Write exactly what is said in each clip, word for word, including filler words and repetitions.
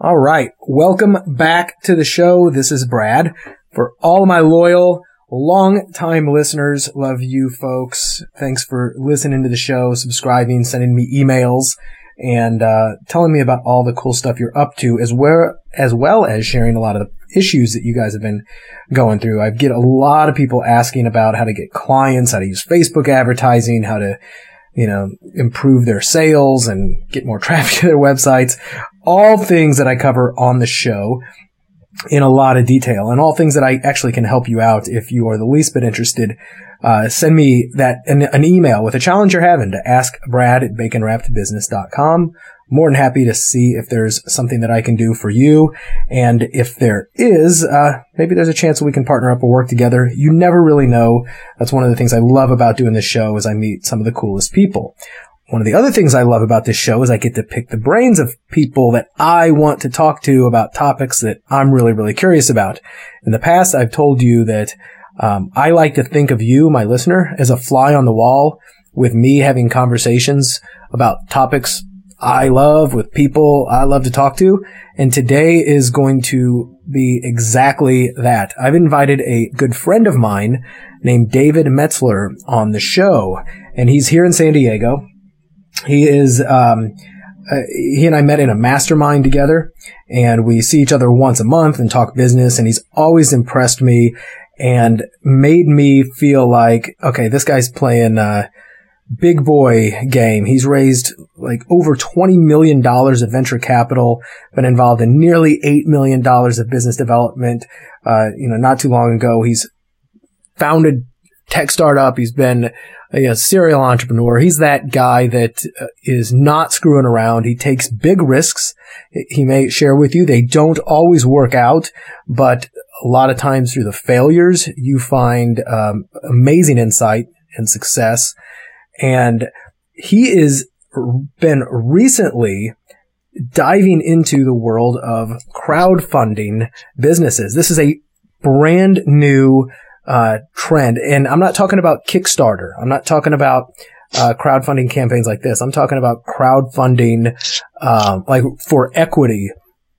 All right. Welcome back to the show. This is Brad. For all of my loyal, long-time listeners, love you folks. Thanks for listening to the show, subscribing, sending me emails, and uh telling me about all the cool stuff you're up to, as well, as well as sharing a lot of the issues that you guys have been going through. I get a lot of people asking about how to get clients, how to use Facebook advertising, how to, you know, improve their sales and get more traffic to their websites. All things that I cover on the show in a lot of detail, and all things that I actually can help you out if you are the least bit interested. Uh, send me that an, an email with a challenge you're having to ask Brad at bacon wrapped business dot com. More than happy to see if there's something that I can do for you. And if there is, uh, maybe there's a chance that we can partner up or work together. You never really know. That's one of the things I love about doing this show, is I meet some of the coolest people. One of the other things I love about this show is I get to pick the brains of people that I want to talk to about topics that I'm really, really curious about. In the past, I've told you that um, I like to think of you, my listener, as a fly on the wall, with me having conversations about topics I love with people I love to talk to. And today is going to be exactly that. I've invited a good friend of mine named David Metzler on the show, and he's here in San Diego. He is, um, uh, he and I met in a mastermind together, and we see each other once a month and talk business, and he's always impressed me and made me feel like, okay, this guy's playing, uh, big boy game. He's raised like over twenty million dollars of venture capital, been involved in nearly eight million dollars of business development. Uh, you know, not too long ago, he's founded tech startup. He's been a, a serial entrepreneur. He's that guy that uh, is not screwing around. He takes big risks. He may share with you, they don't always work out, but a lot of times through the failures, you find um, amazing insight and success. And he is been recently diving into the world of crowdfunding businesses. This is a brand new uh trend. And I'm not talking about Kickstarter. I'm not talking about uh crowdfunding campaigns like this. I'm talking about crowdfunding um like for equity.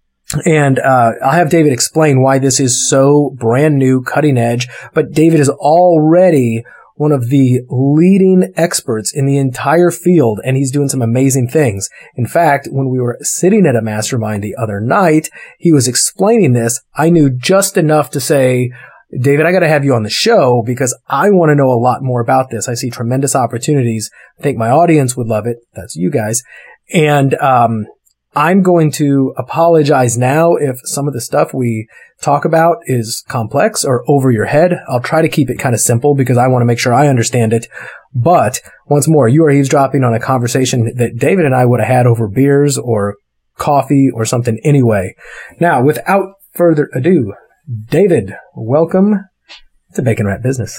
And uh I'll have David explain why this is so brand new, cutting edge. But David is already one of the leading experts in the entire field, and he's doing some amazing things. In fact, when we were sitting at a mastermind the other night, he was explaining this. I knew just enough to say, David, I got to have you on the show because I want to know a lot more about this. I see tremendous opportunities. I think my audience would love it. That's you guys. And um I'm going to apologize now if some of the stuff we talk about is complex or over your head. I'll try to keep it kind of simple because I want to make sure I understand it. But once more, you are eavesdropping on a conversation that David and I would have had over beers or coffee or something anyway. Now, without further ado, David, welcome to Bacon Wrapped Business.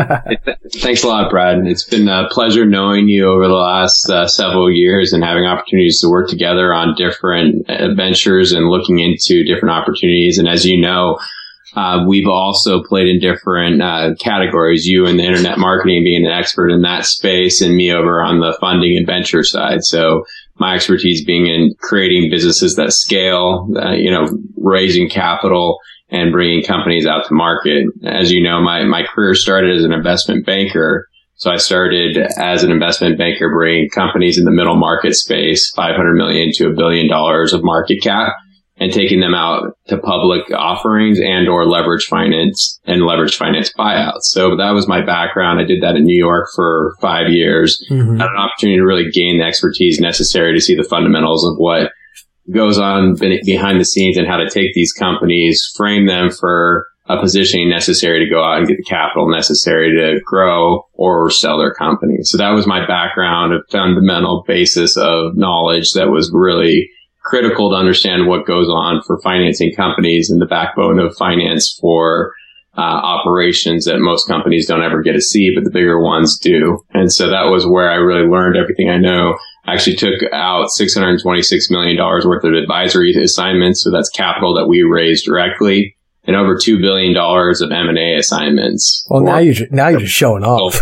Thanks a lot, Brad. It's been a pleasure knowing you over the last uh, several years and having opportunities to work together on different ventures and looking into different opportunities. And as you know, uh, we've also played in different uh, categories, you in the internet marketing being an expert in that space and me over on the funding and venture side. So my expertise being in creating businesses that scale, uh, you know, raising capital and bringing companies out to market. As you know, my, my career started as an investment banker. So I started as an investment banker, bringing companies in the middle market space, five hundred million to a billion dollars of market cap, and taking them out to public offerings and or leverage finance and leverage finance buyouts. So that was my background. I did that in New York for five years. Mm-hmm. I had an opportunity to really gain the expertise necessary to see the fundamentals of what goes on behind the scenes and how to take these companies, frame them for a positioning necessary to go out and get the capital necessary to grow or sell their company. So that was my background, a fundamental basis of knowledge that was really critical to understand what goes on for financing companies and the backbone of finance for uh, operations that most companies don't ever get to see, but the bigger ones do. And so that was where I really learned everything I know. I actually took out six hundred twenty-six million dollars worth of advisory assignments. So that's capital that we raised directly, and over two billion dollars of M and A assignments. Well, now you're, now you're just showing off.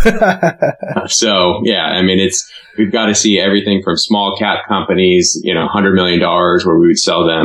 So, yeah, I mean, it's, we've got to see everything from small cap companies, you know, one hundred million dollars where we would sell them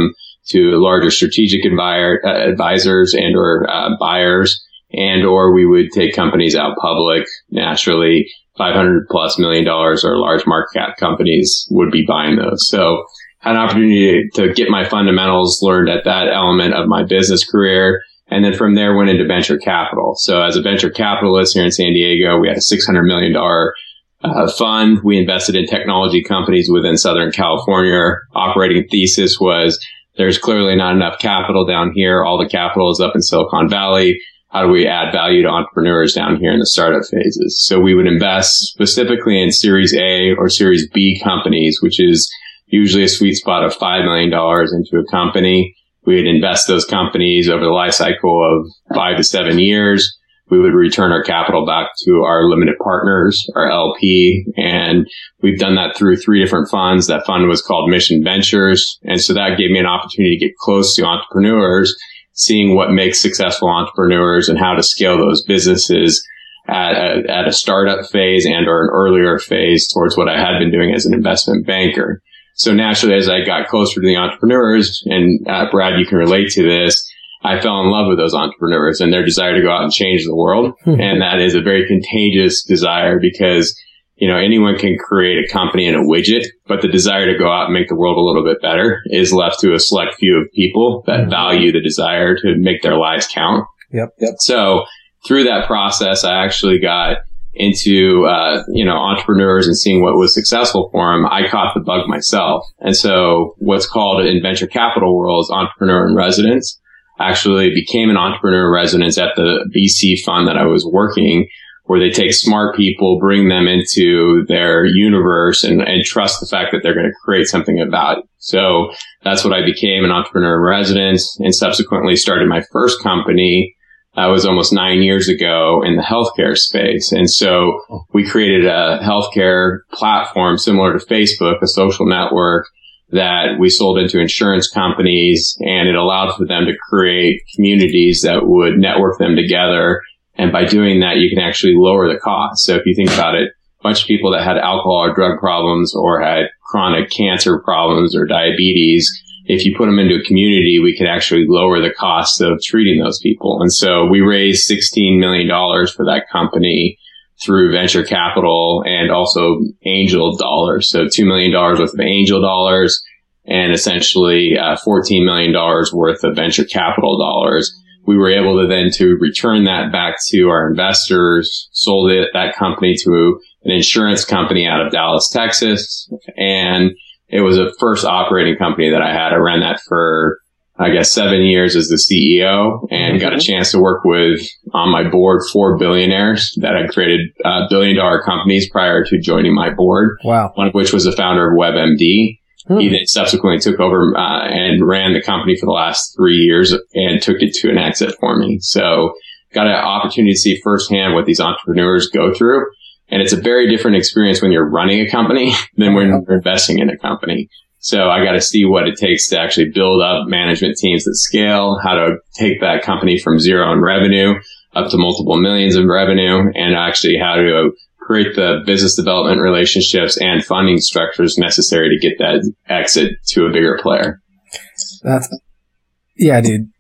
to larger strategic advi- uh, advisors and or uh, buyers, and or we would take companies out public. Naturally, five hundred plus million dollars or large market cap companies would be buying those. So had an opportunity to get my fundamentals learned at that element of my business career. And then from there went into venture capital. So as a venture capitalist here in San Diego, we had a six hundred million dollars uh, fund. We invested in technology companies within Southern California. Our operating thesis was there's clearly not enough capital down here. All the capital is up in Silicon Valley. How do we add value to entrepreneurs down here in the startup phases? So we would invest specifically in Series A or Series B companies, which is usually a sweet spot of five million dollars into a company. We would invest those companies over the life cycle of five to seven years. We would return our capital back to our limited partners, our L P. And we've done that through three different funds. That fund was called Mission Ventures. And so that gave me an opportunity to get close to entrepreneurs, seeing what makes successful entrepreneurs and how to scale those businesses at a, at a startup phase and or an earlier phase towards what I had been doing as an investment banker. So naturally, as I got closer to the entrepreneurs, and uh, Brad, you can relate to this, I fell in love with those entrepreneurs and their desire to go out and change the world. And that is a very contagious desire because, you know, anyone can create a company and a widget, but the desire to go out and make the world a little bit better is left to a select few of people that mm-hmm. value the desire to make their lives count. Yep. Yep. So through that process, I actually got into, uh, you know, entrepreneurs and seeing what was successful for them. I caught the bug myself. And so what's called in venture capital world is entrepreneur in residence. I actually became an entrepreneur in residence at the V C fund that I was working, where they take smart people, bring them into their universe and, and trust the fact that they're going to create something of value. So that's what I became, an entrepreneur in residence, and subsequently started my first company. That was almost nine years ago in the healthcare space. And so we created a healthcare platform similar to Facebook, a social network that we sold into insurance companies, and it allowed for them to create communities that would network them together. And by doing that, you can actually lower the cost. So if you think about it, a bunch of people that had alcohol or drug problems or had chronic cancer problems or diabetes, if you put them into a community, we could actually lower the cost of treating those people. And so we raised sixteen million dollars for that company through venture capital and also angel dollars. So two million dollars worth of angel dollars and essentially uh, fourteen million dollars worth of venture capital dollars. We were able to then to return that back to our investors, sold it, that company to an insurance company out of Dallas, Texas. And it was a first operating company that I had. I ran that for, I guess, seven years as the C E O and mm-hmm. got a chance to work with, on my board, four billionaires that had created uh, billion dollar companies prior to joining my board. Wow. One of which was the founder of WebMD. Hmm. He then subsequently took over uh, and ran the company for the last three years and took it to an exit for me. So got an opportunity to see firsthand what these entrepreneurs go through. And it's a very different experience when you're running a company than when you're investing in a company. So I got to see what it takes to actually build up management teams that scale, how to take that company from zero in revenue up to multiple millions in revenue, and actually how to create the business development relationships and funding structures necessary to get that exit to a bigger player. That's, yeah, dude.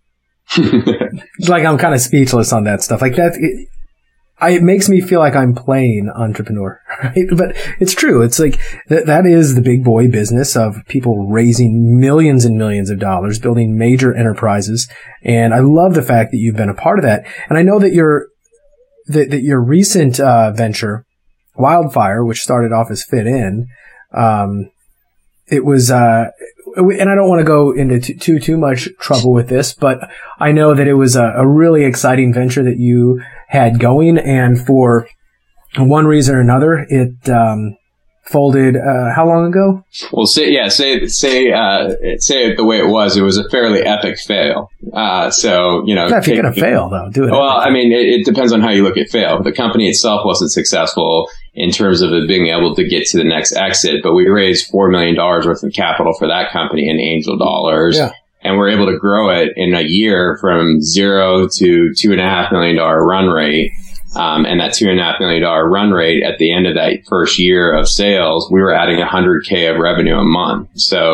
Like, I'm kind of speechless on that stuff. Like that, it, I, it makes me feel like I'm playing entrepreneur, right? But it's true. It's like th- that is the big boy business of people raising millions and millions of dollars, building major enterprises. And I love the fact that you've been a part of that. And I know that your that, that your recent uh, venture, Wildfire, which started off as Fit In, um, it was. Uh, and I don't want to go into too, too, too much trouble with this, but I know that it was a, a really exciting venture that you had going. And for one reason or another, it um, folded uh, how long ago? Well, say, yeah, say, say, uh, say it the way it was. It was a fairly epic fail. Uh, so, you know. If you're going to fail, though, do it. Well, I mean, it, it depends on how you look at fail. The company itself wasn't successful in terms of it being able to get to the next exit, but we raised four million dollars worth of capital for that company in angel dollars. Yeah. And we're able to grow it in a year from zero to two and a half million dollar run rate. Um, and that two and a half million dollar run rate at the end of that first year of sales, we were adding one hundred K of revenue a month. So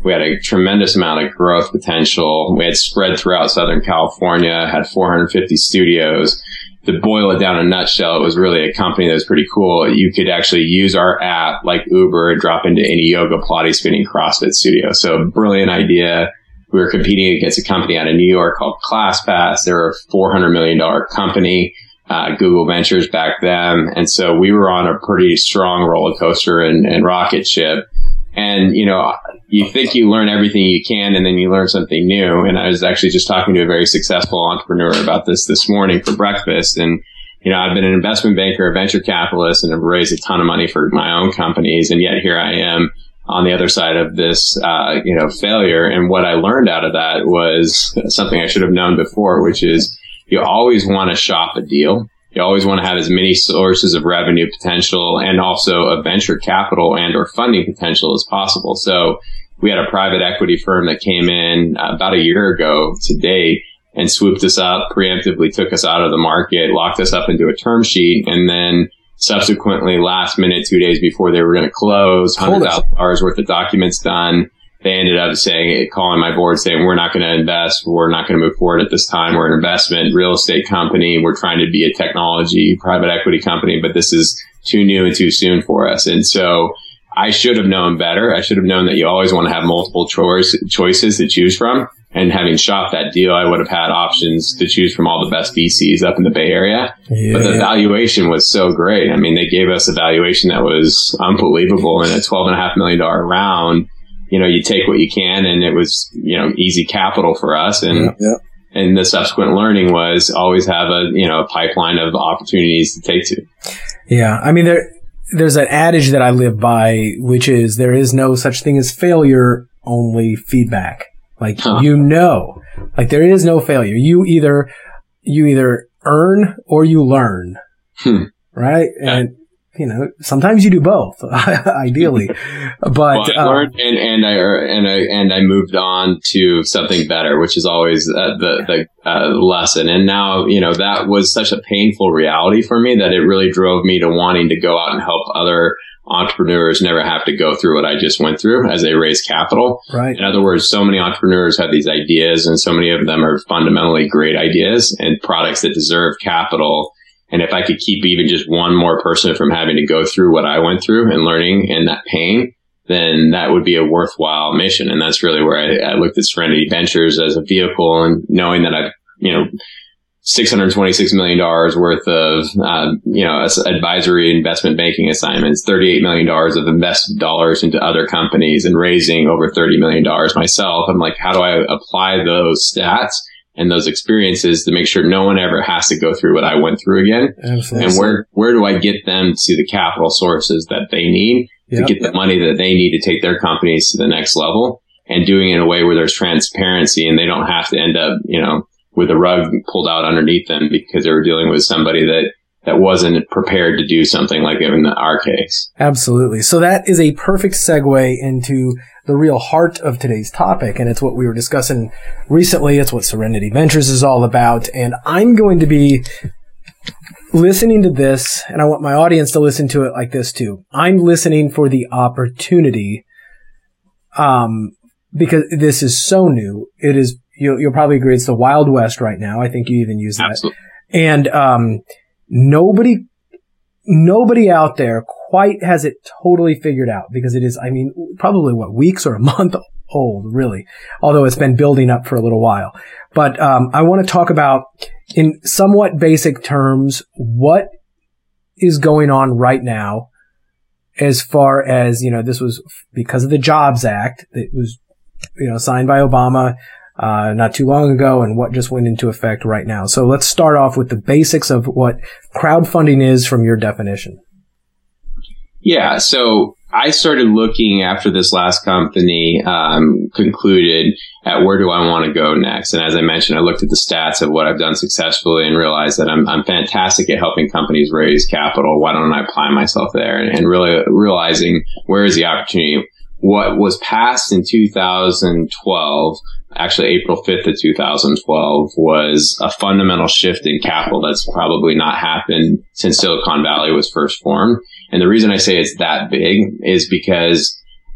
We had a tremendous amount of growth potential. We had spread throughout Southern California, had four hundred fifty studios. To boil it down in a nutshell, it was really a company that was pretty cool. You could actually use our app like Uber and drop into any yoga, Pilates, spinning, CrossFit studio. So brilliant idea. We were competing against a company out of New York called ClassPass. They were a four hundred million dollars company. Uh, Google Ventures backed them. And so we were on a pretty strong roller coaster and, and rocket ship. And, you know, you think you learn everything you can and then you learn something new. And I was actually just talking to a very successful entrepreneur about this this morning for breakfast. And, you know, I've been an investment banker, a venture capitalist, and have raised a ton of money for my own companies. And yet here I am on the other side of this, uh, you know, failure. And what I learned out of that was something I should have known before, which is you always want to shop a deal. You always want to have as many sources of revenue potential and also a venture capital and or funding potential as possible. So we had a private equity firm that came in about a year ago to date and swooped us up, preemptively took us out of the market, locked us up into a term sheet, and then subsequently last minute, two days before they were going to close, one hundred thousand dollars worth of documents done. They ended up saying, calling my board saying, we're not going to invest. We're not going to move forward at this time. We're an investment real estate company. We're trying to be a technology private equity company, but this is too new and too soon for us. And so I should have known better. I should have known that you always want to have multiple choice, choices to choose from. And having shopped that deal, I would have had options to choose from all the best V Cs up in the Bay Area. Yeah. But the valuation was so great. I mean, they gave us a valuation that was unbelievable in a twelve and a half million dollar round. You know, you take what you can, and it was, you know, easy capital for us. And, yeah, yeah. and the subsequent learning was always have a, you know, a pipeline of opportunities to take to. Yeah. I mean, there, there's an adage that I live by, which is there is no such thing as failure, only feedback. Like, huh. you know, like there is no failure. You either, you either earn or you learn. Hmm. Right. Yeah. And, you know, sometimes you do both, ideally. But well, I learned um, and, and I and I and I moved on to something better, which is always uh, the the uh, lesson. And now, you know, that was such a painful reality for me that it really drove me to wanting to go out and help other entrepreneurs never have to go through what I just went through as they raise capital. Right. In other words, so many entrepreneurs have these ideas, and so many of them are fundamentally great ideas and products that deserve capital. And if I could keep even just one more person from having to go through what I went through and learning and that pain, then that would be a worthwhile mission. And that's really where I, I looked at Serenity Ventures as a vehicle, and knowing that I've, you know, six hundred twenty-six million dollars worth of, uh, you know, advisory investment banking assignments, thirty-eight million dollars of invested dollars into other companies, and raising over thirty million dollars myself. I'm like, how do I apply those stats and those experiences to make sure no one ever has to go through what I went through again? Absolutely. And where, where do I get them to the capital sources that they need yep. to get the money that they need to take their companies to the next level, and doing it in a way where there's transparency and they don't have to end up, you know, with a rug pulled out underneath them because they were dealing with somebody that, that wasn't prepared to do something like in our case. Absolutely. So that is a perfect segue into the real heart of today's topic, and it's what we were discussing recently. It's what Serenity Ventures is all about, and I'm going to be listening to this, and I want my audience to listen to it like this too. I'm listening for the opportunity, um, because this is so new. It is, you'll, you'll probably agree, it's the Wild West right now. I think you even use that. Absolutely. And um, nobody, nobody out there quite has it totally figured out, because it is, I mean, probably what, weeks or a month old, really, although it's been building up for a little while. But um, I want to talk about, in somewhat basic terms, what is going on right now as far as, you know, this was because of the Jobs Act that was, you know, signed by Obama uh not too long ago, and what just went into effect right now. So let's start off with the basics of what crowdfunding is from your definition. Yeah, so I started looking after this last company um, concluded at where do I want to go next. And as I mentioned, I looked at the stats of what I've done successfully and realized that I'm, I'm fantastic at helping companies raise capital. Why don't I apply myself there? And, and really realizing where is the opportunity. What was passed in two thousand twelve, actually April fifth of two thousand twelve, was a fundamental shift in capital that's probably not happened since Silicon Valley was first formed. And the reason I say it's that big is because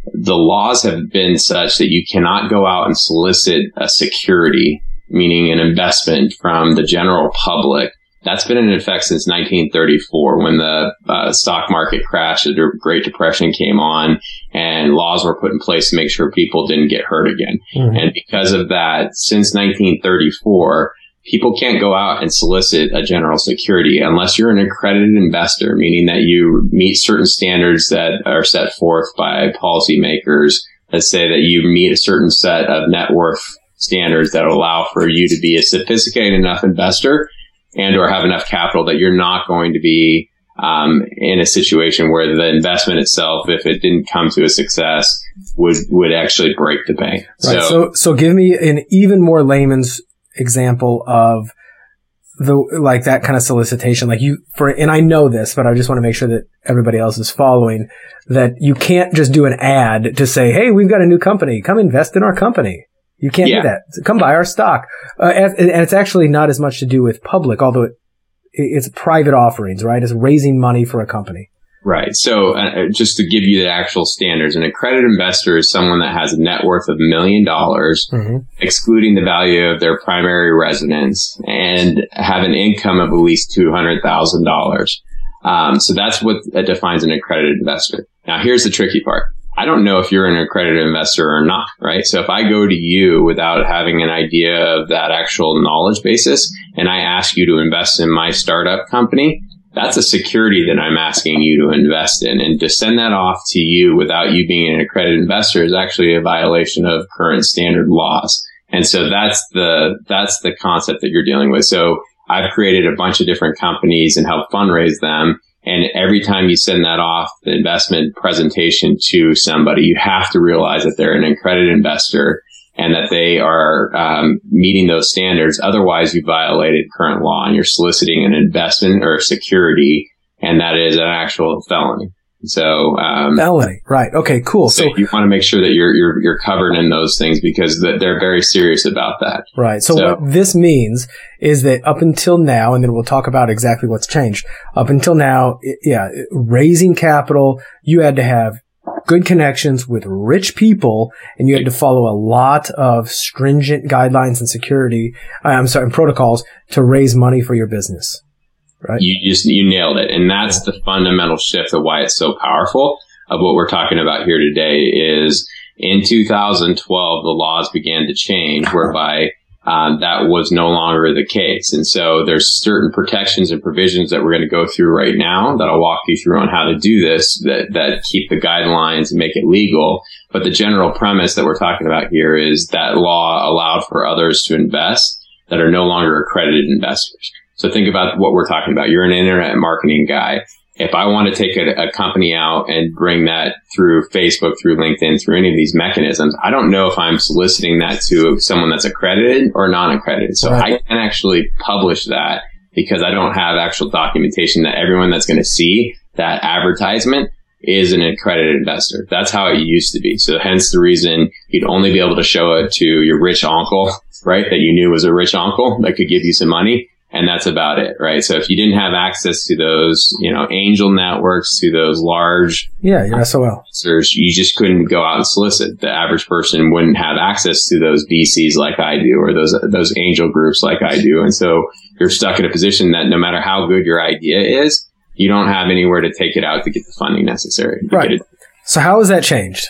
the laws have been such that you cannot go out and solicit a security, meaning an investment from the general public. That's been in effect since nineteen thirty-four, when the uh, stock market crashed, the Great Depression came on, and laws were put in place to make sure people didn't get hurt again. Mm-hmm. And because of that, since nineteen thirty-four, people can't go out and solicit a general security unless you're an accredited investor, meaning that you meet certain standards that are set forth by policymakers that say that you meet a certain set of net worth standards that allow for you to be a sophisticated enough investor and or have enough capital that you're not going to be um, in a situation where the investment itself, if it didn't come to a success, would would actually break the bank. Right. So, so, so give me an even more layman's example of the like that kind of solicitation. Like you for, and I know this, but I just want to make sure that everybody else is following that you can't just do an ad to say, "Hey, we've got a new company. Come invest in our company." You can't yeah. do that. Come buy our stock. Uh, and, and it's actually not as much to do with public, although it, it's private offerings, right? It's raising money for a company. Right. So uh, just to give you the actual standards, an accredited investor is someone that has a net worth of a million dollars, mm-hmm. excluding the value of their primary residence, and have an income of at least two hundred thousand dollars. Um, so that's what uh, defines an accredited investor. Now, here's the tricky part. I don't know if you're an accredited investor or not, right? So if I go to you without having an idea of that actual knowledge basis, and I ask you to invest in my startup company, that's a security that I'm asking you to invest in. And to send that off to you without you being an accredited investor is actually a violation of current standard laws. And so that's the, that's the concept that you're dealing with. So I've created a bunch of different companies and helped fundraise them. And every time you send that off, the investment presentation to somebody, you have to realize that they're an accredited investor and that they are um, meeting those standards. Otherwise, you violated current law and you're soliciting an investment or security, and that is an actual felony. So um, felony, right? Okay, cool. So, so you want to make sure that you're you're you're covered in those things because they're very serious about that. Right. So, so what this means is that up until now, and then we'll talk about exactly what's changed. Up until now, yeah, raising capital, you had to have good connections with rich people, and you had to follow a lot of stringent guidelines and security. I'm sorry, and protocols to raise money for your business. Right. You just, you nailed it. And that's the fundamental shift of why it's so powerful of what we're talking about here today is in two thousand twelve, the laws began to change whereby um, that was no longer the case. And so there's certain protections and provisions that we're going to go through right now that I'll walk you through on how to do this that, that keep the guidelines and make it legal. But the general premise that we're talking about here is that law allowed for others to invest that are no longer accredited investors. So think about what we're talking about. You're an internet marketing guy. If I want to take a, a company out and bring that through Facebook, through LinkedIn, through any of these mechanisms, I don't know if I'm soliciting that to someone that's accredited or non-accredited. So right. I can actually publish that because I don't have actual documentation that everyone that's going to see that advertisement is an accredited investor. That's how it used to be. So hence the reason you'd only be able to show it to your rich uncle, right? That you knew was a rich uncle that could give you some money. And that's about it, right? So if you didn't have access to those, you know, angel networks, to those large, yeah, your S O L, you just couldn't go out and solicit. The average person wouldn't have access to those V Cs like I do, or those those angel groups like I do. And so you're stuck in a position that no matter how good your idea is, you don't have anywhere to take it out to get the funding necessary. Right. It. So how has that changed?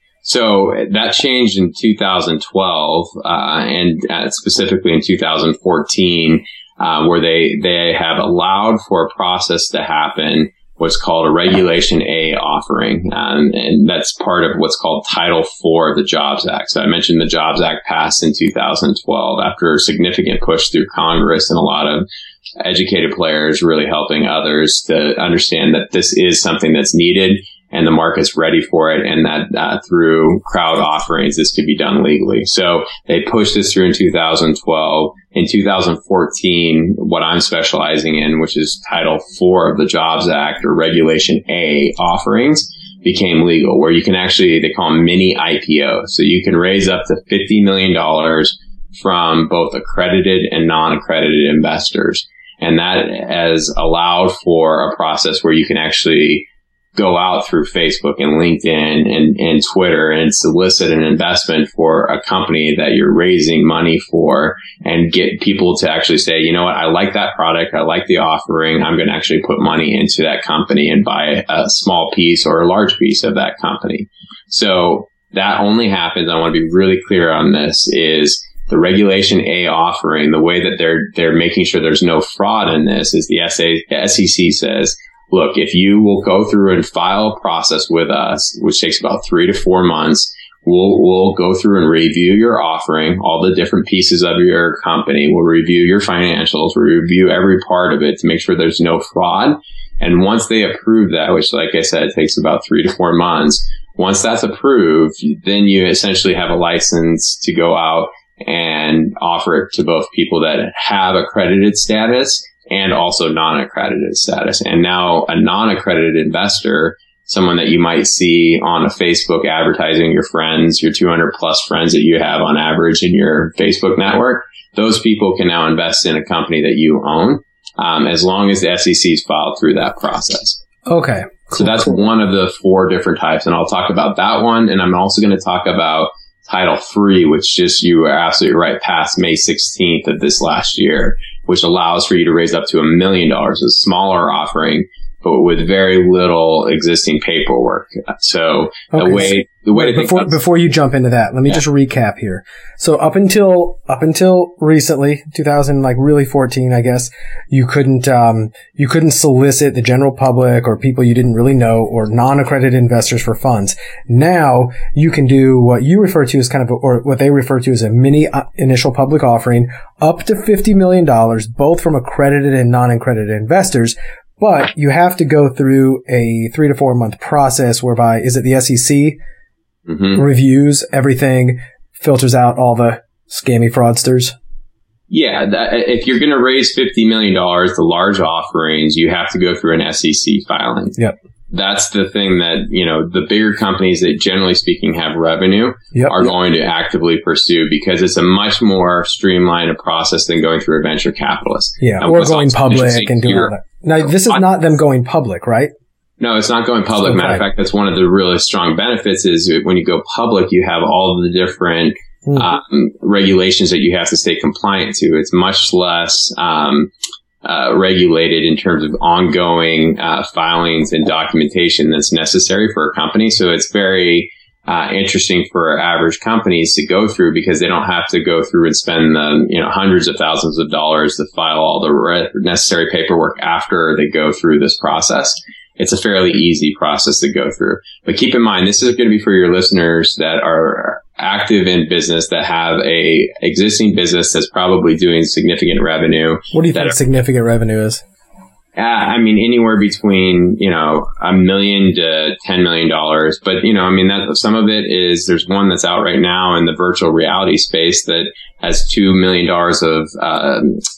So that changed in two thousand twelve, uh, and uh, specifically in two thousand fourteen. Uh, where they, they have allowed for a process to happen, what's called a Regulation A offering. Um, and that's part of what's called Title four of the Jobs Act. So I mentioned the Jobs Act passed in two thousand twelve after a significant push through Congress and a lot of educated players really helping others to understand that this is something that's needed and the market's ready for it, and that uh, through crowd offerings, this could be done legally. So they pushed this through in two thousand twelve. In two thousand fourteen, what I'm specializing in, which is Title four of the Jobs Act, or Regulation A offerings, became legal, where you can actually, they call them mini I P Os. So you can raise up to fifty million dollars from both accredited and non-accredited investors. And that has allowed for a process where you can actually go out through Facebook and LinkedIn and, and Twitter and solicit an investment for a company that you're raising money for and get people to actually say, you know what, I like that product. I like the offering. I'm going to actually put money into that company and buy a small piece or a large piece of that company. So that only happens. I want to be really clear on this is the Regulation A offering, the way that they're, they're making sure there's no fraud in this is the S E C says, look, if you will go through and file a process with us, which takes about three to four months, we'll, we'll go through and review your offering, all the different pieces of your company. We'll review your financials. We'll review every part of it to make sure there's no fraud. And once they approve that, which like I said, takes about three to four months, once that's approved, then you essentially have a license to go out and offer it to both people that have accredited status and also non-accredited status. And now a non-accredited investor, someone that you might see on a Facebook advertising your friends, your two hundred plus friends that you have on average in your Facebook network, those people can now invest in a company that you own, um, as long as the S E C's filed through that process. Okay. Cool. So that's one of the four different types. And I'll talk about that one. And I'm also going to talk about Title three, which just, you are absolutely right, passed May sixteenth of this last year, which allows for you to raise up to a million dollars, a smaller offering, but with very little existing paperwork. So okay. the way, the way Wait, to before, think before you jump into that, let me yeah. just recap here. So up until, up until recently, two thousand, like really fourteen, I guess, you couldn't, um, you couldn't solicit the general public or people you didn't really know or non-accredited investors for funds. Now you can do what you refer to as kind of, a, or what they refer to as a mini initial public offering up to fifty million dollars, both from accredited and non-accredited investors. But you have to go through a three to four month process whereby, is it the S E C mm-hmm. reviews everything, filters out all the scammy fraudsters? Yeah. That, if you're going to raise fifty million dollars, the large offerings, you have to go through an S E C filing. Yep. That's the thing that, you know, the bigger companies that generally speaking have revenue yep. are going to actively pursue because it's a much more streamlined process than going through a venture capitalist. Yeah. And or going public and doing all that. Now, this is not them going public, right? No, it's not going public. Okay. Matter of fact, that's one of the really strong benefits is when you go public, you have all of the different mm-hmm. um, regulations that you have to stay compliant to. It's much less um, uh, regulated in terms of ongoing uh, filings and documentation that's necessary for a company. So it's very uh, interesting for average companies to go through because they don't have to go through and spend the, you know, hundreds of thousands of dollars to file all the re- necessary paperwork after they go through this process. It's a fairly easy process to go through. But keep in mind, this is going to be for your listeners that are active in business, that have a existing business that's probably doing significant revenue. What do you think are, significant revenue is? Uh, I mean, anywhere between, you know, a million to ten million dollars. But, you know, I mean, that some of it is, there's one that's out right now in the virtual reality space that has two million dollars of, uh,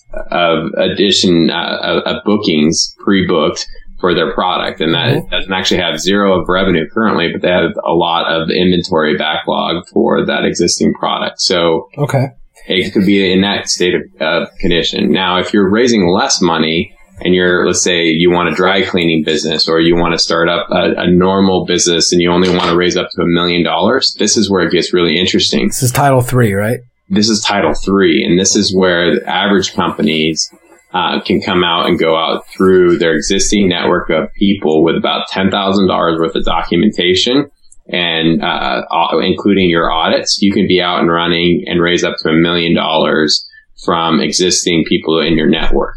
of addition, uh, of bookings pre-booked for their product. And that mm-hmm. doesn't actually have zero of revenue currently, but they have a lot of inventory backlog for that existing product. So okay, it could be in that state of uh, condition. Now, if you're raising less money, and you're, let's say you want a dry cleaning business or you want to start up a, a normal business and you only want to raise up to a million dollars, this is where it gets really interesting. This is Title three, right? This is Title three. And this is where the average companies uh, can come out and go out through their existing network of people with about ten thousand dollars worth of documentation and uh, including your audits. You can be out and running and raise up to a million dollars from existing people in your network.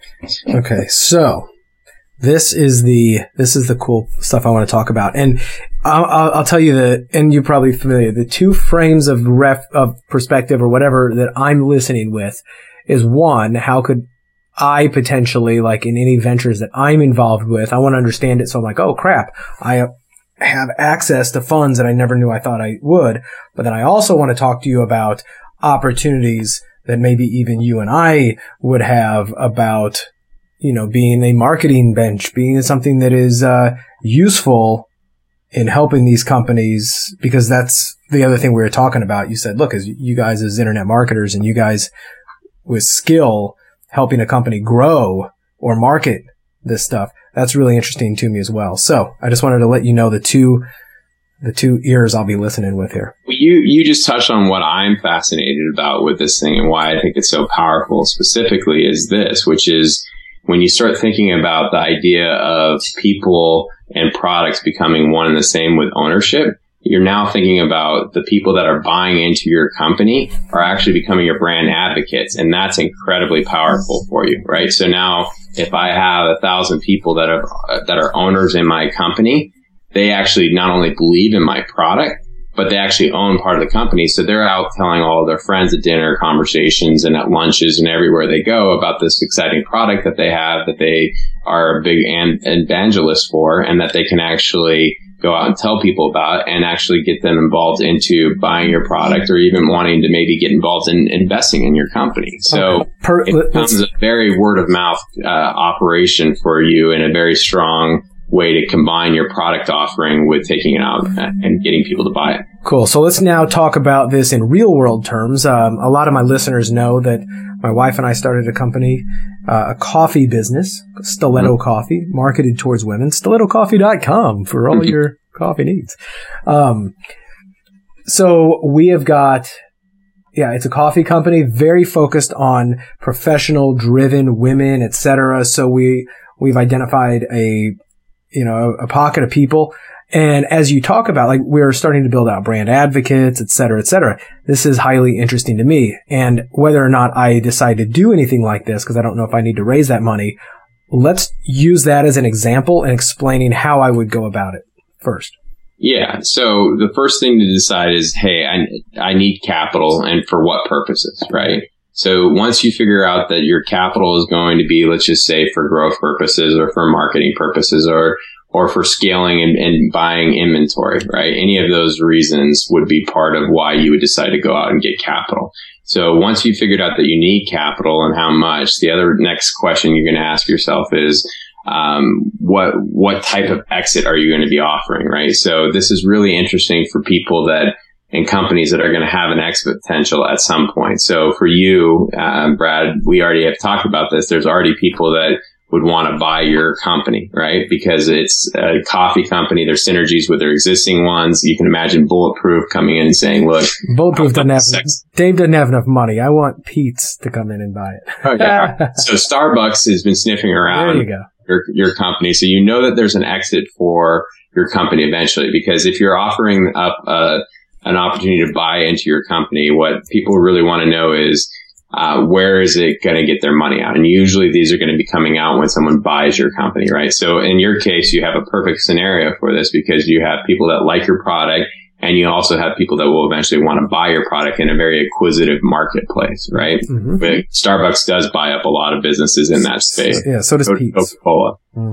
Okay, so this is the this is the cool stuff I want to talk about, and I'll, I'll, I'll tell you the, and you're probably familiar. The two frames of ref of perspective or whatever that I'm listening with is one, how could I potentially, like in any ventures that I'm involved with, I want to understand it. So I'm like, oh crap, I have access to funds that I never knew I thought I would. But then I also want to talk to you about opportunities that maybe even you and I would have about, you know, being a marketing bench, being something that is uh, useful in helping these companies, because that's the other thing we were talking about. You said, look, as you guys as internet marketers and you guys with skill helping a company grow or market this stuff, that's really interesting to me as well. So I just wanted to let you know the two, the two ears I'll be listening with here. You, you just touched on what I'm fascinated about with this thing and why I think it's so powerful specifically is this, which is when you start thinking about the idea of people and products becoming one and the same with ownership, you're now thinking about the people that are buying into your company are actually becoming your brand advocates. And that's incredibly powerful for you, right? So now if I have a thousand people that are, that are owners in my company, they actually not only believe in my product, but they actually own part of the company. So they're out telling all of their friends at dinner conversations and at lunches and everywhere they go about this exciting product that they have, that they are a big an- evangelist for, and that they can actually go out and tell people about and actually get them involved into buying your product or even wanting to maybe get involved in investing in your company. So okay. per- it becomes a very word of mouth uh, operation for you and a very strong way to combine your product offering with taking it out and getting people to buy it. Cool. So let's now talk about this in real world terms. Um, a lot of my listeners know that my wife and I started a company, uh, a coffee business, Stiletto mm-hmm. Coffee, marketed towards women, stiletto coffee dot com for all your coffee needs. Um, so we have got, yeah, it's a coffee company, very focused on professional driven women, et cetera. So we, we've identified a, you know, a pocket of people. And as you talk about, like, we're starting to build out brand advocates, et cetera, et cetera. This is highly interesting to me. And whether or not I decide to do anything like this, because I don't know if I need to raise that money, let's use that as an example and explaining how I would go about it first. Yeah. So the first thing to decide is, hey, I, I need capital, and for what purposes, right? So once you figure out that your capital is going to be, let's just say, for growth purposes or for marketing purposes or or for scaling and, and buying inventory, right? Any of those reasons would be part of why you would decide to go out and get capital. So once you figured out that you need capital and how much, the other next question you're going to ask yourself is, um, what what type of exit are you going to be offering, right? So this is really interesting for people that and companies that are going to have an exit potential at some point. So for you, uh, Brad, we already have talked about this. There's already people that would want to buy your company, right? Because it's a coffee company. There's synergies with their existing ones. You can imagine Bulletproof coming in and saying, look, Bulletproof doesn't have, sex. Dave doesn't have enough money. I want Pete's to come in and buy it. Oh, yeah. So Starbucks has been sniffing around there you go. your, your company. So you know that there's an exit for your company eventually, because if you're offering up a, an opportunity to buy into your company, what people really want to know is, Uh, where is it going to get their money out? And usually these are going to be coming out when someone buys your company, right? So in your case, you have a perfect scenario for this because you have people that like your product, and you also have people that will eventually want to buy your product in a very acquisitive marketplace, right? Mm-hmm. But Starbucks does buy up a lot of businesses in that space. Yeah, so does Pete's. Coca-Cola.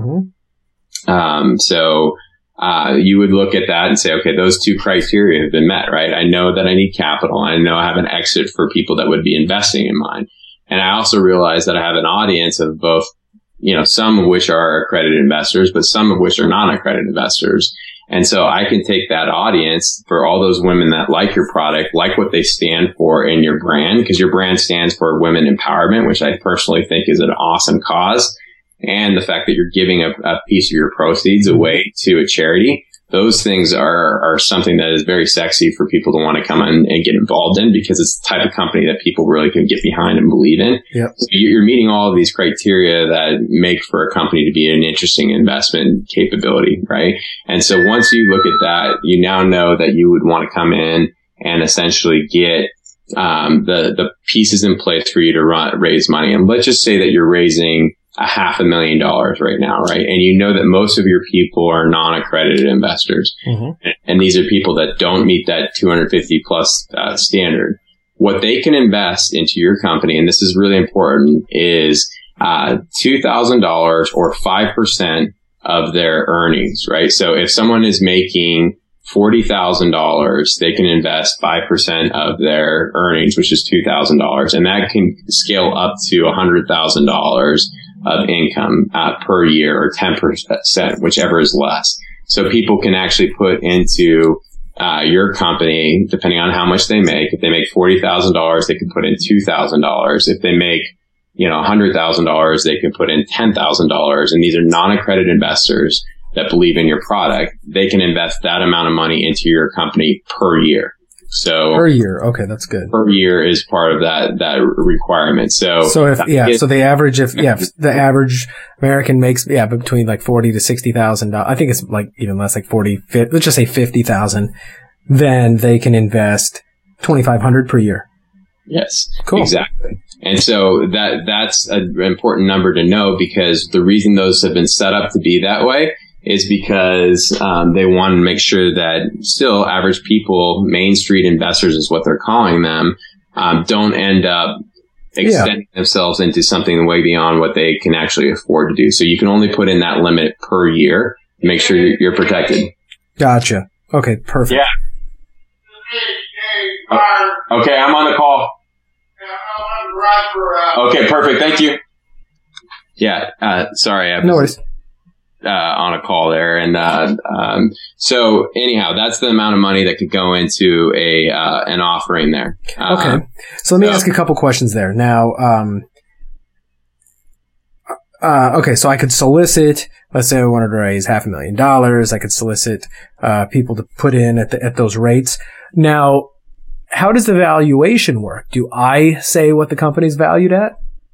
Mm-hmm. Um, so Uh, you would look at that and say, okay, those two criteria have been met, right? I know that I need capital. I know I have an exit for people that would be investing in mine. And I also realize that I have an audience of both, you know, some of which are accredited investors, but some of which are non-accredited investors. And so I can take that audience for all those women that like your product, like what they stand for in your brand, because your brand stands for women empowerment, which I personally think is an awesome cause. And the fact that you're giving a, a piece of your proceeds away to a charity, those things are, are something that is very sexy for people to want to come in and get involved in, because it's the type of company that people really can get behind and believe in. Yep. So you're meeting all of these criteria that make for a company to be an interesting investment capability, right? And so once you look at that, you now know that you would want to come in and essentially get um, the, the pieces in place for you to run, raise money. And let's just say that you're raising a half a million dollars right now, right? And you know that most of your people are non-accredited investors. Mm-hmm. And these are people that don't meet that two hundred fifty plus uh, standard. What they can invest into your company, and this is really important, is uh, two thousand dollars or five percent of their earnings, right? So if someone is making forty thousand dollars, they can invest five percent of their earnings, which is two thousand dollars. And that can scale up to one hundred thousand dollars of income uh, per year, or ten percent, whichever is less. So people can actually put into uh, your company, depending on how much they make. If they make forty thousand dollars, they can put in two thousand dollars. If they make you know, one hundred thousand dollars, they can put in ten thousand dollars. And these are non-accredited investors that believe in your product. They can invest that amount of money into your company per year. So per year. Okay. That's good. Per year is part of that, that requirement. So, so if, yeah, it, so the average, if, yeah, if the average American makes, yeah, between like forty to sixty thousand dollars. I think it's like even less, like forty, fifty, let's just say fifty thousand, then they can invest twenty-five hundred per year. Yes. Cool. Exactly. And so that, that's an important number to know, because the reason those have been set up to be that way is because um, they want to make sure that still average people, Main Street investors is what they're calling them, um, don't end up extending yeah. themselves into something way beyond what they can actually afford to do. So you can only put in that limit per year to make sure you're protected. Gotcha. Okay, perfect. Yeah. Oh, okay, I'm on the call. Okay, perfect. Thank you. Yeah, uh, sorry. I was, no worries. Uh, on a call there. And, uh, um, so anyhow, that's the amount of money that could go into a, uh, an offering there. Uh, okay. So let me so, ask a couple questions there. Now, um, uh, okay, so I could solicit, let's say I wanted to raise half a million dollars. I could solicit, uh, people to put in at the, at those rates. Now, how does the valuation work? Do I say what the company's valued at?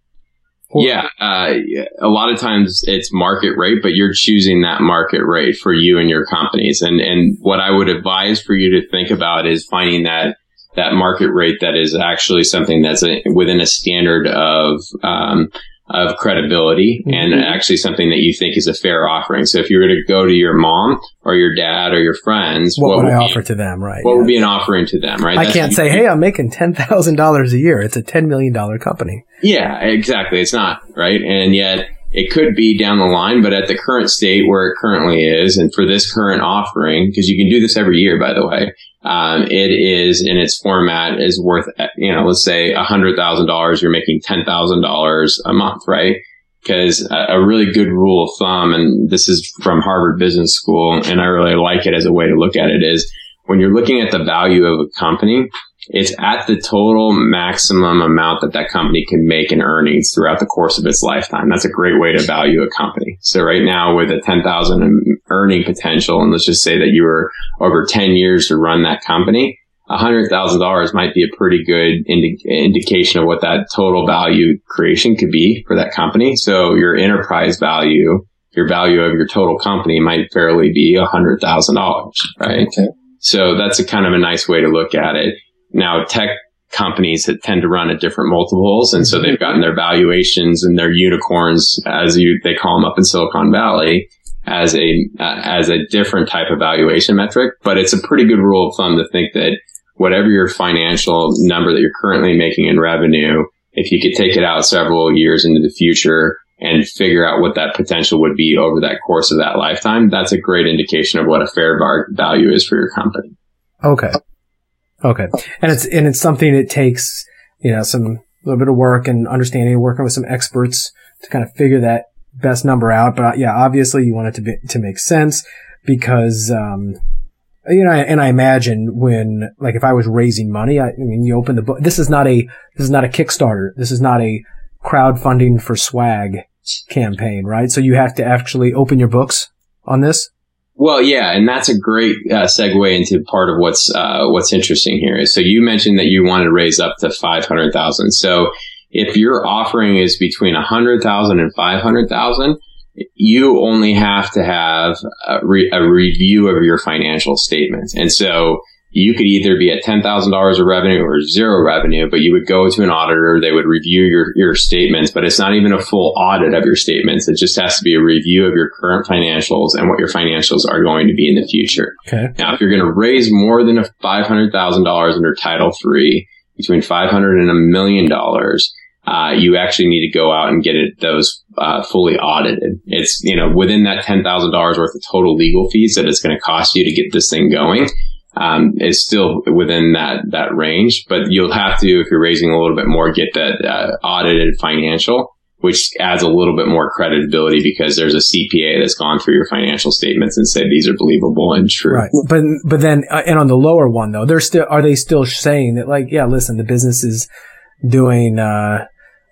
Or- yeah, uh, a lot of times it's market rate, but you're choosing that market rate for you and your companies. And, and what I would advise for you to think about is finding that, that market rate that is actually something that's a, within a standard of, um, of credibility mm-hmm. and actually something that you think is a fair offering. So if you were to go to your mom or your dad or your friends, what, what would, would I be, offer to them, right? What yeah. would be an offering to them, right? I That's can't say, hey, I'm making ten thousand dollars a year. It's a ten million dollars company. Yeah, exactly. It's not, right? And yet it could be down the line, but at the current state where it currently is, and for this current offering, because you can do this every year, by the way, um, it is in its format is worth, you know, let's say one hundred thousand dollars, you're making ten thousand dollars a month, right? Because a, a really good rule of thumb, and this is from Harvard Business School, and I really like it as a way to look at it, is when you're looking at the value of a company, it's at the total maximum amount that that company can make in earnings throughout the course of its lifetime. That's a great way to value a company. So right now with a ten thousand earning potential, and let's just say that you were over ten years to run that company, one hundred thousand dollars might be a pretty good indi- indication of what that total value creation could be for that company. So your enterprise value, your value of your total company might fairly be one hundred thousand dollars, right? Okay. So that's a kind of a nice way to look at it. Now, tech companies that tend to run at different multiples, and so they've gotten their valuations and their unicorns, as you they call them up in Silicon Valley, as a uh, as a different type of valuation metric. But it's a pretty good rule of thumb to think that whatever your financial number that you're currently making in revenue, if you could take it out several years into the future and figure out what that potential would be over that course of that lifetime, that's a great indication of what a fair value is for your company. Okay. Okay. And it's, and it's something that takes, you know, some little bit of work and understanding, working with some experts to kind of figure that best number out. But yeah, obviously you want it to be, to make sense because, um, you know, and I imagine when, like, if I was raising money, I, I mean, you open the book. This is not a, this is not a Kickstarter. This is not a crowdfunding for swag campaign, right? So you have to actually open your books on this. Well, yeah, and that's a great uh, segue into part of what's uh, what's interesting here. Is so you mentioned that you wanted to raise up to five hundred thousand. So if your offering is between a hundred thousand and five hundred thousand, you only have to have a, re- a review of your financial statements. And so you could either be at ten thousand dollars of revenue or zero revenue, but you would go to an auditor. They would review your, your statements, but it's not even a full audit of your statements. It just has to be a review of your current financials and what your financials are going to be in the future. Okay. Now, if you're going to raise more than five hundred thousand dollars under Title three, between five hundred thousand dollars and a million dollars, uh, you actually need to go out and get it, those, uh, fully audited. It's, you know, within that ten thousand dollars worth of total legal fees that it's going to cost you to get this thing going. Um, is still within that, that range, but you'll have to, if you're raising a little bit more, get that, uh, audited financial, which adds a little bit more credibility because there's a C P A that's gone through your financial statements and said these are believable and true. Right. But, but then, uh, and on the lower one though, they're still, are they still saying that like, yeah, listen, the business is doing, uh,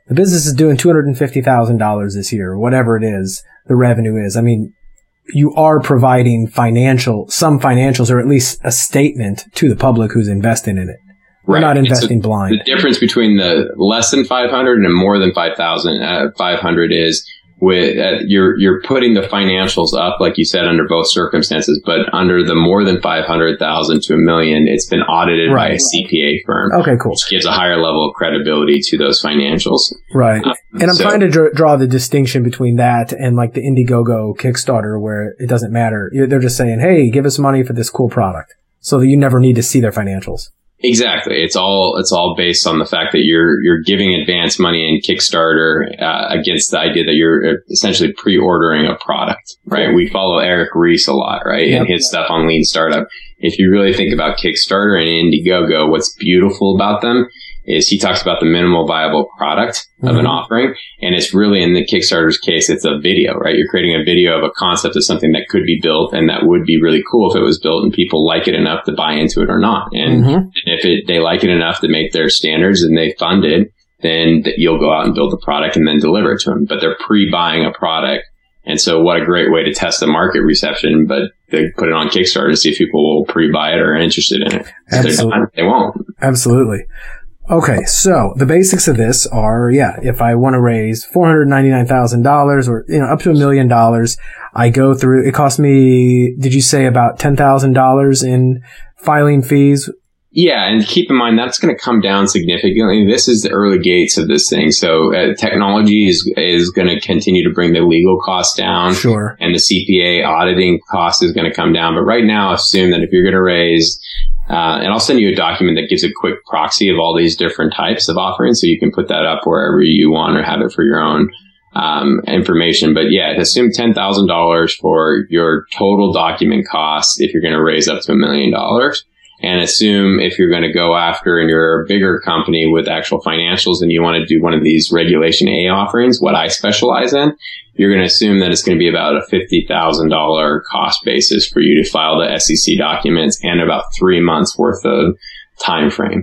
the business is doing two hundred fifty thousand dollars this year, whatever it is, the revenue is. I mean, you are providing financial, some financials, or at least a statement to the public who's investing in it. We're right. not investing so blind. The difference between the less than five hundred and more than five thousand, uh, five hundred is with uh, you're you're putting the financials up, like you said, under both circumstances. But under the more than five hundred thousand to a million, it's been audited right. by a C P A firm. Okay, cool. Which gives a higher level of credibility to those financials. Right. Um, and I'm so, trying to dr- draw the distinction between that and like the Indiegogo Kickstarter, where it doesn't matter. They're just saying, "Hey, give us money for this cool product," so that you never need to see their financials. Exactly. It's all it's all based on the fact that you're you're giving advance money in Kickstarter uh, against the idea that you're essentially pre-ordering a product, right? We follow Eric Ries a lot, right? Yep. And his stuff on Lean Startup. If you really think about Kickstarter and Indiegogo, what's beautiful about them is he talks about the minimal viable product of mm-hmm. an offering. And it's really, in the Kickstarter's case, it's a video, right? You're creating a video of a concept of something that could be built, and that would be really cool if it was built and people like it enough to buy into it or not. And mm-hmm. if it, they like it enough to make their standards and they fund it, then you'll go out and build the product and then deliver it to them. But they're pre-buying a product. And so what a great way to test the market reception, but they put it on Kickstarter to see if people will pre-buy it or are interested in it. Absolutely. Not, they won't. Absolutely. Okay, so the basics of this are, yeah, if I want to raise four hundred ninety-nine thousand dollars or, you know, up to a million dollars, I go through, it costs me, did you say about ten thousand dollars in filing fees? Yeah, and keep in mind that's going to come down significantly. This is the early gates of this thing. So uh, technology is is going to continue to bring the legal costs down. Sure. And the C P A auditing cost is going to come down. But right now, assume that if you're going to raise, uh, and I'll send you a document that gives a quick proxy of all these different types of offerings, so you can put that up wherever you want or have it for your own um information. But yeah, assume ten thousand dollars for your total document costs if you're going to raise up to a million dollars. And assume if you're going to go after and you're a bigger company with actual financials and you want to do one of these Regulation A offerings, what I specialize in, you're going to assume that it's going to be about a fifty thousand dollars cost basis for you to file the S E C documents and about three months worth of time frame.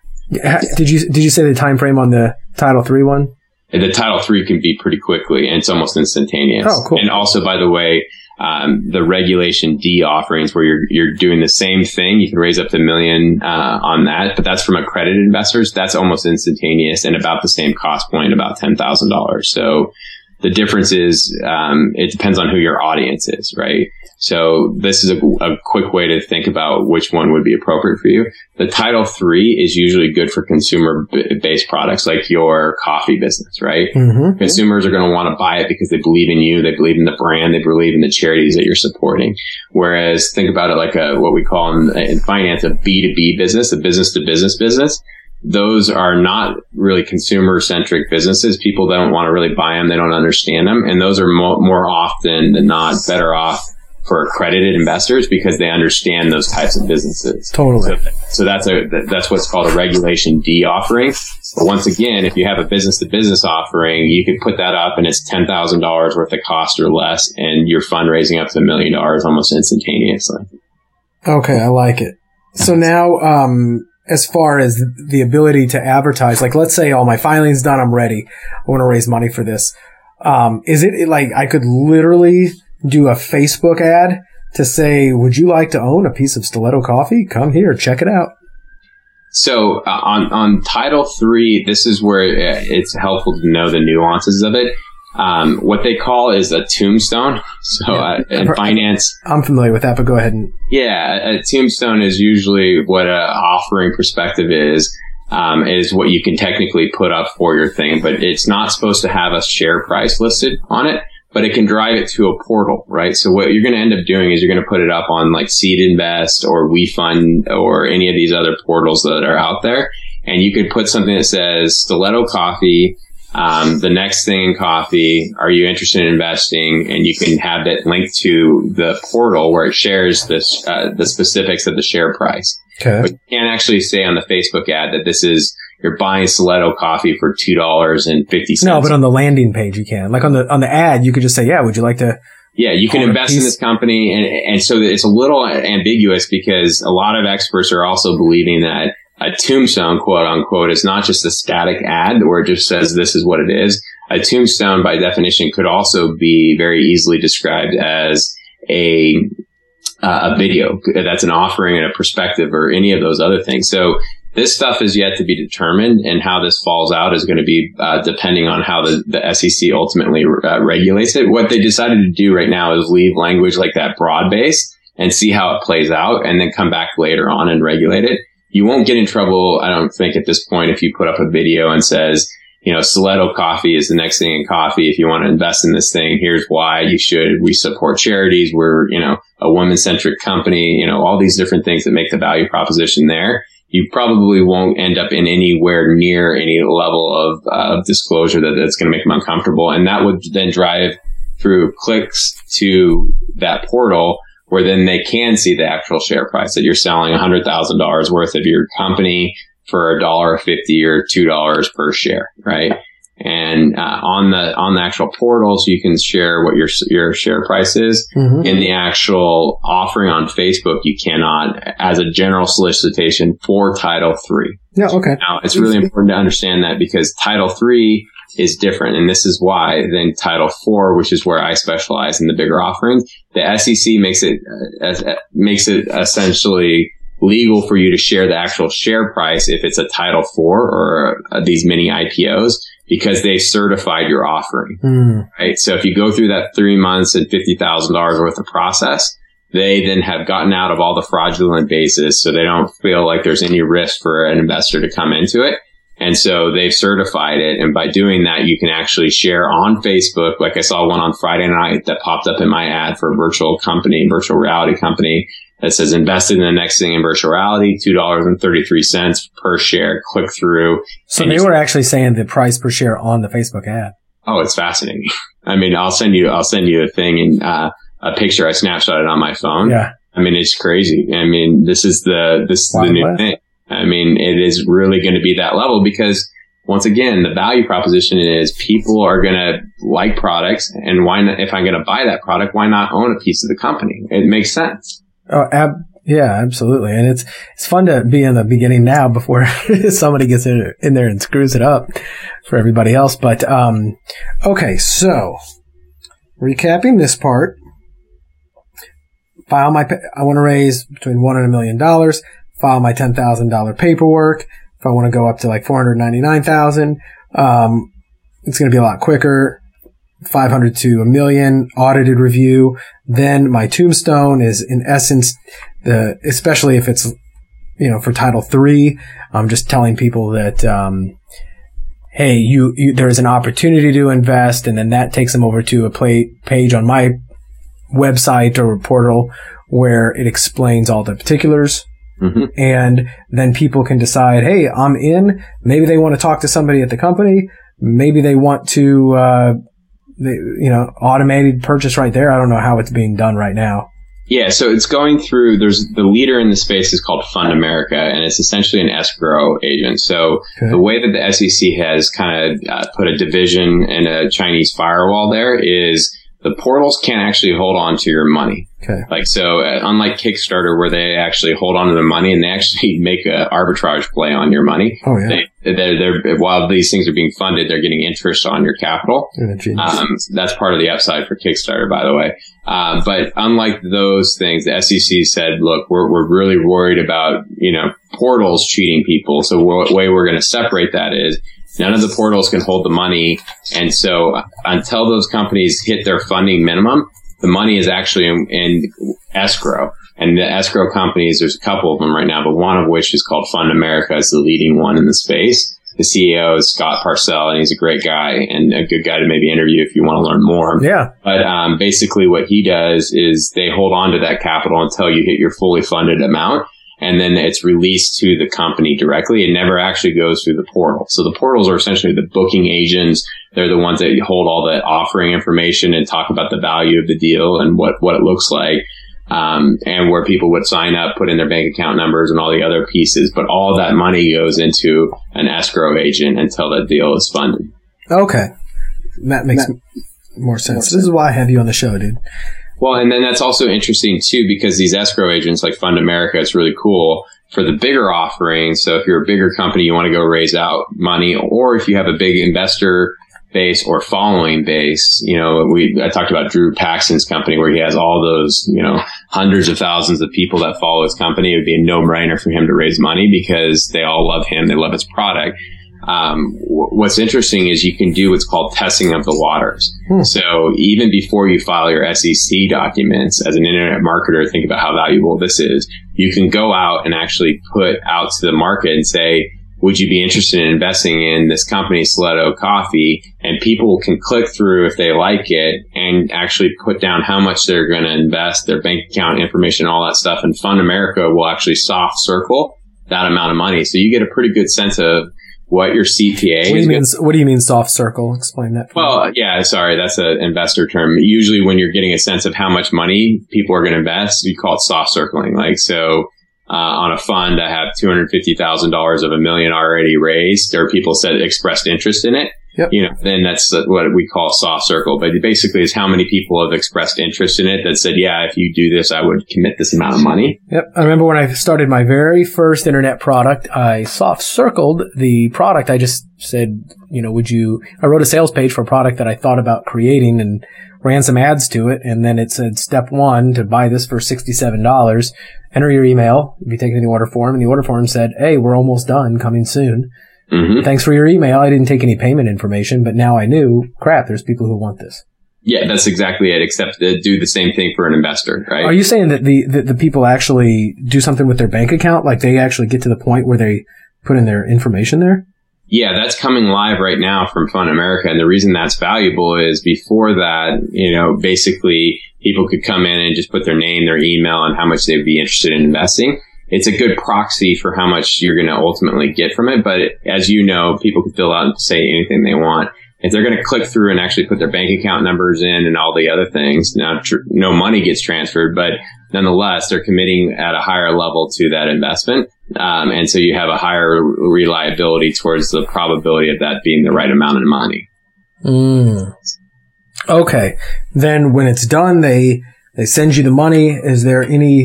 Did you did you say the time frame on the Title three one? The Title three can be pretty quickly, and it's almost instantaneous. Oh, cool. And also, by the way, Um, the Regulation D offerings where you're you're doing the same thing. You can raise up to a million uh, on that, but that's from accredited investors. That's almost instantaneous and about the same cost point, about ten thousand dollars. So the difference is um, it depends on who your audience is, right? So this is a, a quick way to think about which one would be appropriate for you. The Title three is usually good for consumer-based products like your coffee business, right? Mm-hmm. Consumers are going to want to buy it because they believe in you, they believe in the brand, they believe in the charities that you're supporting. Whereas think about it like a what we call in, in finance a B two B business, a business-to-business business. Those are not really consumer-centric businesses. People don't want to really buy them. They don't understand them. And those are mo- more often than not better off for accredited investors because they understand those types of businesses. Totally. So, so that's a that's what's called a Regulation D offering. But once again, if you have a business-to-business offering, you could put that up and it's ten thousand dollars worth of cost or less, and you're fundraising up to a million dollars almost instantaneously. Okay, I like it. So now, um, as far as the ability to advertise, like let's say all my filing's done, I'm ready. I want to raise money for this. Um, is it like I could literally do a Facebook ad to say, would you like to own a piece of Stiletto coffee? Come here, check it out. So uh, on, on Title three, this is where it's helpful to know the nuances of it. Um, what they call is a tombstone. So yeah. uh, in finance, I'm familiar with that, but go ahead and yeah, a tombstone is usually what a offering perspective is. Um, is what you can technically put up for your thing, but it's not supposed to have a share price listed on it, but it can drive it to a portal, right? So what you're going to end up doing is you're going to put it up on like Seed Invest or WeFund or any of these other portals that are out there, and you could put something that says Stiletto Coffee. Um, the next thing in coffee, are you interested in investing? And you can have it linked to the portal where it shares this, uh, the specifics of the share price. Okay. But you can't actually say on the Facebook ad that this is, you're buying Stiletto coffee for two dollars and fifty cents. No, but on the landing page you can. Like on the, on the ad, you could just say, yeah, would you like to? Yeah, you can invest in this company. And, and so it's a little ambiguous because a lot of experts are also believing that A tombstone, quote unquote, is not just a static ad where it just says this is what it is. A tombstone, by definition, could also be very easily described as a uh, a video that's an offering and a perspective or any of those other things. So this stuff is yet to be determined, and how this falls out is going to be uh, depending on how the, the S E C ultimately uh, regulates it. What they decided to do right now is leave language like that broad base and see how it plays out, and then come back later on and regulate it. You won't get in trouble, I don't think, at this point if you put up a video and says, you know, Stiletto Coffee is the next thing in coffee. If you want to invest in this thing, here's why you should. We support charities. We're, you know, a woman-centric company, you know, all these different things that make the value proposition there. You probably won't end up in anywhere near any level of, uh, of disclosure that that's going to make them uncomfortable. And that would then drive through clicks to that portal, where then they can see the actual share price that you're selling one hundred thousand dollars worth of your company for a dollar fifty or two dollars per share, right? And uh, on the on the actual portals, you can share what your your share price is. Mm-hmm. In the actual offering on Facebook, you cannot, as a general solicitation for Title three. Yeah, okay. Now, it's really important to understand that, because Title three is different, and this is why, than Title four, which is where I specialize in the bigger offerings. The S E C makes it uh, makes it essentially legal for you to share the actual share price if it's a Title four or uh, these mini I P Os, because they've certified your offering, mm. right? So if you go through that three months and fifty thousand dollars worth of process, they then have gotten out of all the fraudulent bases, so they don't feel like there's any risk for an investor to come into it. And so they've certified it. And by doing that, you can actually share on Facebook. Like I saw one on Friday night that popped up in my ad for a virtual company, virtual reality company, that says invested in the next thing in virtual reality, two dollars and thirty-three cents per share, click through. So they were actually saying the price per share on the Facebook ad. Oh, it's fascinating. I mean, I'll send you, I'll send you a thing and, uh, a picture. I snapshotted on my phone. Yeah. I mean, it's crazy. I mean, this is the, this is the new West. thing. I mean, it is really going to be that level, because once again, the value proposition is people are going to like products, and why not, if I'm going to buy that product, why not own a piece of the company? It makes sense. Oh, ab- yeah, absolutely. And it's, it's fun to be in the beginning now before somebody gets in, in there and screws it up for everybody else. But, um, okay. So recapping this part, file my, I want to raise between one and a million dollars. File my ten thousand dollars paperwork. If I want to go up to like four hundred ninety-nine thousand dollars, um, it's going to be a lot quicker. five hundred to a million audited review. Then my tombstone is in essence the, especially if it's, you know, for Title three, I'm just telling people that, um, hey, you, you, there is an opportunity to invest, and then that takes them over to a play page on my website or portal where it explains all the particulars. Mm-hmm. And then people can decide, hey, I'm in. Maybe they want to talk to somebody at the company. Maybe they want to, uh, they, you know, automated purchase right there. I don't know how it's being done right now. Yeah, so it's going through, there's the leader in the space is called Fund America, and it's essentially an escrow agent. So okay. The way that the S E C has kind of uh, put a division and a Chinese firewall there is the portals can't actually hold on to your money. Okay. Like, so uh, unlike Kickstarter, where they actually hold on to the money and they actually make a arbitrage play on your money. Oh, yeah. They, they're, they're, while these things are being funded, they're getting interest on your capital. Um, that's part of the upside for Kickstarter, by the way. Uh, but unlike those things, the S E C said, look, we're, we're really worried about, you know, portals cheating people. So the way we're going to separate that is none of the portals can hold the money. And so until those companies hit their funding minimum, the money is actually in, in escrow. And the escrow companies, there's a couple of them right now, but one of which is called Fund America, is the leading one in the space. The C E O is Scott Parcell, and he's a great guy and a good guy to maybe interview if you want to learn more. Yeah. But um, basically what he does is they hold on to that capital until you hit your fully funded amount. And then it's released to the company directly. It never actually goes through the portal. So the portals are essentially the booking agents. They're the ones that hold all the offering information and talk about the value of the deal and what, what it looks like. Um, and where people would sign up, put in their bank account numbers and all the other pieces. But all that money goes into an escrow agent until the deal is funded. Okay. That makes that, more sense. More this sense. Is why I have you on the show, dude. Well, and then that's also interesting too, because these escrow agents like Fund America, it's really cool for the bigger offerings. So if you're a bigger company, you want to go raise out money, or if you have a big investor base or following base, you know, we, I talked about Drew Paxton's company where he has all those, you know, hundreds of thousands of people that follow his company. It would be a no brainer for him to raise money because they all love him. They love his product. Um, w- what's interesting is you can do what's called testing of the waters. Hmm. So even before you file your S E C documents as an internet marketer, think about how valuable this is. You can go out and actually put out to the market and say, would you be interested in investing in this company, Soleto Coffee? And people can click through if they like it and actually put down how much they're going to invest, their bank account information, all that stuff. And Fund America will actually soft circle that amount of money. So you get a pretty good sense of what your C P A what do you is. Mean, what do you mean soft circle? Explain that. Well, me. yeah, sorry. That's an investor term. Usually when you're getting a sense of how much money people are going to invest, you call it soft circling. Like, so Uh, on a fund, I have two hundred fifty thousand dollars of a million already raised. There are people that expressed interest in it. Yep. You know, then that's what we call soft circle. But it basically is how many people have expressed interest in it that said, yeah, if you do this, I would commit this amount of money. Yep. I remember when I started my very first internet product, I soft circled the product. I just said, you know, would you, I wrote a sales page for a product that I thought about creating and ran some ads to it. And then it said step one to buy this for sixty-seven dollars. Enter your email. You'll be taken to the order form. And the order form said, hey, we're almost done, coming soon. Mm-hmm. Thanks for your email. I didn't take any payment information, but now I knew, crap, there's people who want this. Yeah, that's exactly it, except they do the same thing for an investor, right? Are you saying that the, the, the people actually do something with their bank account? Like they actually get to the point where they put in their information there? Yeah, that's coming live right now from Fund America. And the reason that's valuable is before that, you know, basically people could come in and just put their name, their email, and how much they'd be interested in investing. It's a good proxy for how much you're going to ultimately get from it. But as you know, people can fill out and say anything they want. If they're going to click through and actually put their bank account numbers in and all the other things, now tr- no money gets transferred, but nonetheless, they're committing at a higher level to that investment. Um, and so you have a higher reliability towards the probability of that being the right amount of money. Mm. Okay. Then when it's done, they, they send you the money. Is there any,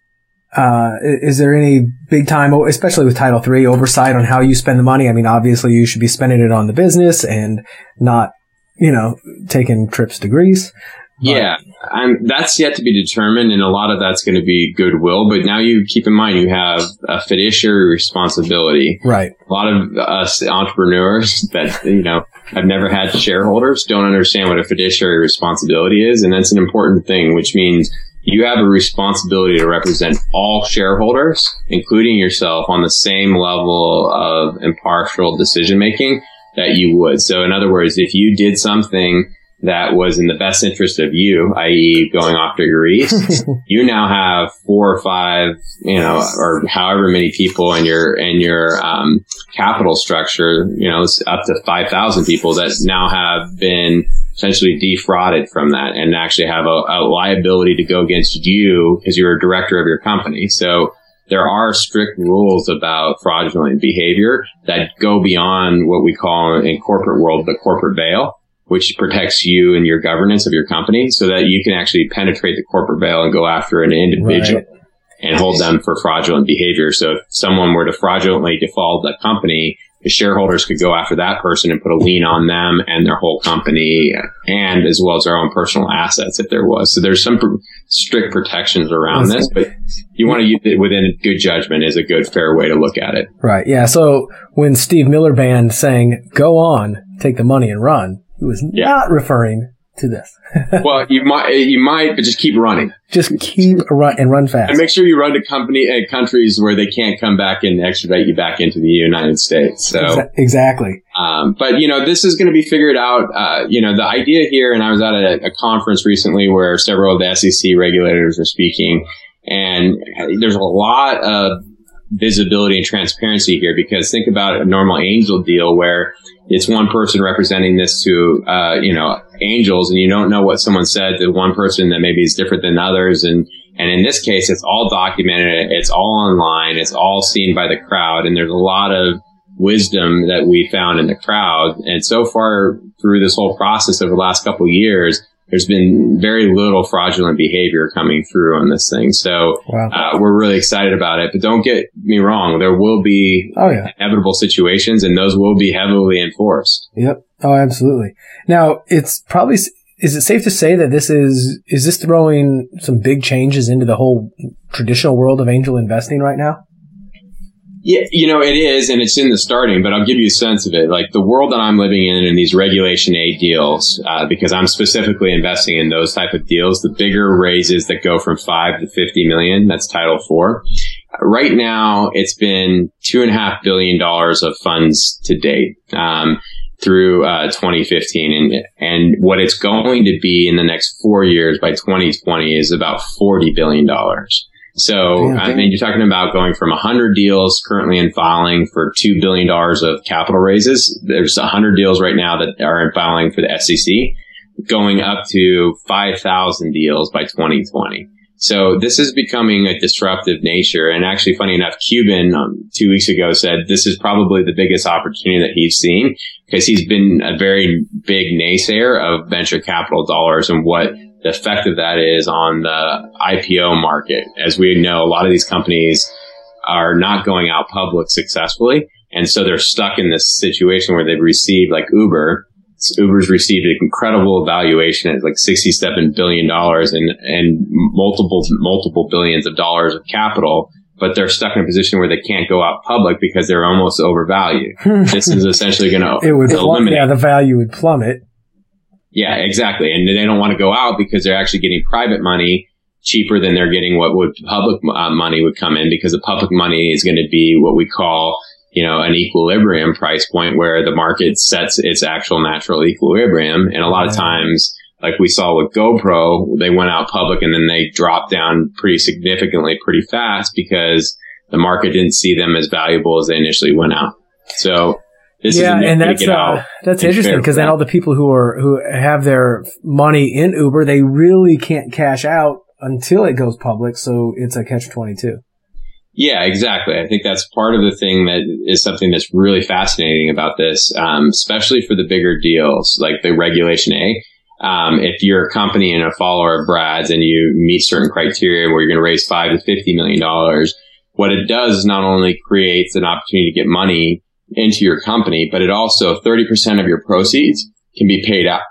uh, is there any big time, especially with Title three, oversight on how you spend the money? I mean, obviously you should be spending it on the business and not, you know, taking trips to Greece. Yeah, I'm, that's yet to be determined, and a lot of that's going to be goodwill. But now you keep in mind you have a fiduciary responsibility. Right. A lot of us entrepreneurs that, you know, have never had shareholders don't understand what a fiduciary responsibility is, and that's an important thing, which means you have a responsibility to represent all shareholders, including yourself, on the same level of impartial decision making that you would. So in other words, if you did something that was in the best interest of you, that is going off to Greece, you now have four or five, you know, or however many people in your, in your, um, capital structure, you know, it's up to five thousand people that now have been essentially defrauded from that and actually have a, a liability to go against you because you're a director of your company. So there are strict rules about fraudulent behavior that go beyond what we call in corporate world, the corporate veil, which protects you and your governance of your company so that you can actually penetrate the corporate veil and go after an individual right. and hold them for fraudulent behavior. So if someone were to fraudulently default the company, the shareholders could go after that person and put a lien on them and their whole company, and as well as their own personal assets if there was. So there's some pr- strict protections around this, but you want to use it within good judgment is a good, fair way to look at it. Right. Yeah. So when Steve Miller Band sang, "Go on, take the money and run," he was yeah. not referring to this. Well, you might, you might, but just keep running. Just keep run and run fast. And make sure you run to company uh, countries where they can't come back and extradite you back into the United States. So exactly. Um, but you know, this is going to be figured out. Uh, you know, the idea here, and I was at a, a conference recently where several of the S E C regulators are speaking, and there's a lot of visibility and transparency here because think about a normal angel deal where it's one person representing this to, uh, you know, angels, and you don't know what someone said to one person that maybe is different than others. And, and in this case, it's all documented. It's all online. It's all seen by the crowd. And there's a lot of wisdom that we found in the crowd. And so far through this whole process over the last couple of years, there's been very little fraudulent behavior coming through on this thing. So wow. uh, we're really excited about it. But don't get me wrong. There will be oh, yeah. inevitable situations, and those will be heavily enforced. Yep. Oh, absolutely. Now, it's probably, is it safe to say that this is, is this throwing some big changes into the whole traditional world of angel investing right now? Yeah, you know, it is, and it's in the starting, but I'll give you a sense of it. Like the world that I'm living in in these Regulation A deals, uh, because I'm specifically investing in those type of deals, the bigger raises that go from five to fifty million, that's Title four. Right now, it's been two and a half billion dollars of funds to date, um, through, uh, twenty fifteen. And, and what it's going to be in the next four years by twenty twenty is about forty billion dollars. So, Damn, I mean, you're talking about going from one hundred deals currently in filing for two billion dollars of capital raises. There's one hundred deals right now that are in filing for the S E C, going up to five thousand deals by twenty twenty. So this is becoming a disruptive nature. And actually, funny enough, Cuban um, two weeks ago said this is probably the biggest opportunity that he's seen, because he's been a very big naysayer of venture capital dollars and what the effect of that is on the I P O market. As we know, a lot of these companies are not going out public successfully. And so they're stuck in this situation where they've received, like Uber, Uber's received an incredible valuation at like sixty-seven billion dollars and, and multiple, multiple billions of dollars of capital, but they're stuck in a position where they can't go out public because they're almost overvalued. This is essentially going to it would eliminate. Yeah, the value would plummet. Yeah, exactly. And they don't want to go out because they're actually getting private money cheaper than they're getting what would public uh, money would come in, because the public money is going to be what we call, you know, an equilibrium price point where the market sets its actual natural equilibrium. And a lot of times, like we saw with GoPro, they went out public and then they dropped down pretty significantly, pretty fast, because the market didn't see them as valuable as they initially went out. So this yeah, is and that's uh, that's interesting, because then all the people who are who have their money in Uber, they really can't cash out until it goes public. So it's a catch twenty-two. Yeah, exactly. I think that's part of the thing that is something that's really fascinating about this, um, especially for the bigger deals like the Regulation A. Um, if you're a company and a follower of Brad's and you meet certain criteria where you're going to raise five to fifty million dollars, what it does is not only creates an opportunity to get money into your company, but it also thirty percent of your proceeds can be paid out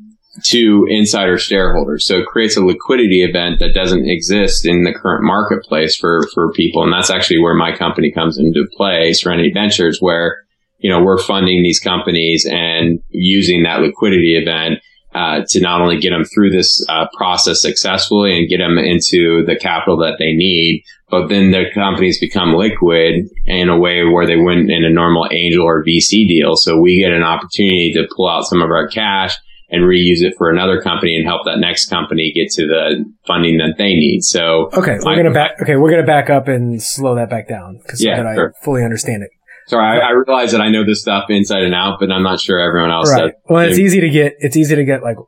to insider shareholders. So it creates a liquidity event that doesn't exist in the current marketplace for, for people. And that's actually where my company comes into play, Serenity Ventures, where, you know, we're funding these companies and using that liquidity event uh, to not only get them through this uh, process successfully and get them into the capital that they need, but then the companies become liquid in a way where they wouldn't in a normal angel or V C deal. So we get an opportunity to pull out some of our cash and reuse it for another company and help that next company get to the funding that they need. So okay, we're gonna back. Okay, we're gonna back up and slow that back down, because yeah, so that sure. I fully understand it. Sorry, I, I realize that I know this stuff inside and out, but I'm not sure everyone else right. does. Well, it's easy to get. It's easy to get like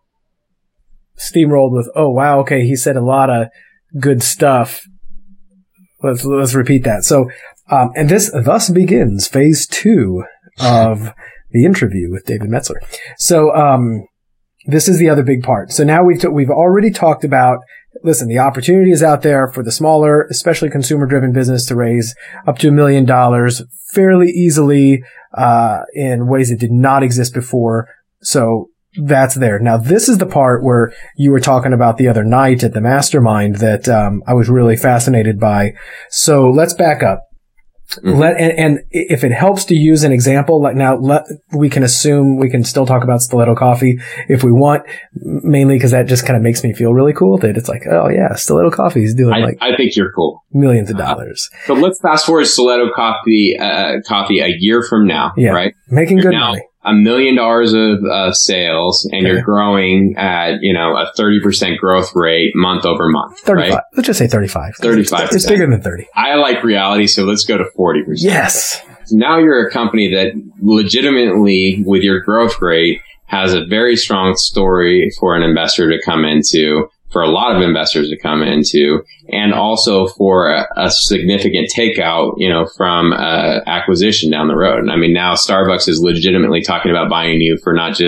steamrolled with. Oh wow, okay, he said a lot of good stuff. Let's let's repeat that. So, um, and this thus begins phase two of the interview with David Metzler. So, um. This is the other big part. So now we've, t- we've already talked about, listen, the opportunity is out there for the smaller, especially consumer driven business to raise up to a million dollars fairly easily, uh, in ways that did not exist before. So that's there. Now this is the part where you were talking about the other night at the mastermind that, um, I was really fascinated by. So let's back up. Mm-hmm. Let, and, and if it helps to use an example, like now, let, we can assume we can still talk about Stiletto Coffee if we want, mainly because that just kind of makes me feel really cool that it's like, oh yeah, Stiletto Coffee is doing I, like, I think you're cool. Millions of dollars. Uh, so let's fast forward Stiletto Coffee, uh, coffee a year from now, yeah, right? Making you're good now money. A million dollars of uh, sales, and okay. You're growing at, you know, a thirty percent growth rate month over month. thirty-five. Right? Let's just say thirty-five. thirty-five. It's, it's bigger than thirty. I like reality, so let's go to forty percent. Yes. Now you're a company that legitimately, with your growth rate, has a very strong story for an investor to come into, for a lot of investors to come into, and also for a, a significant takeout, you know, from uh, acquisition down the road. And I mean, now Starbucks is legitimately talking about buying you for not just,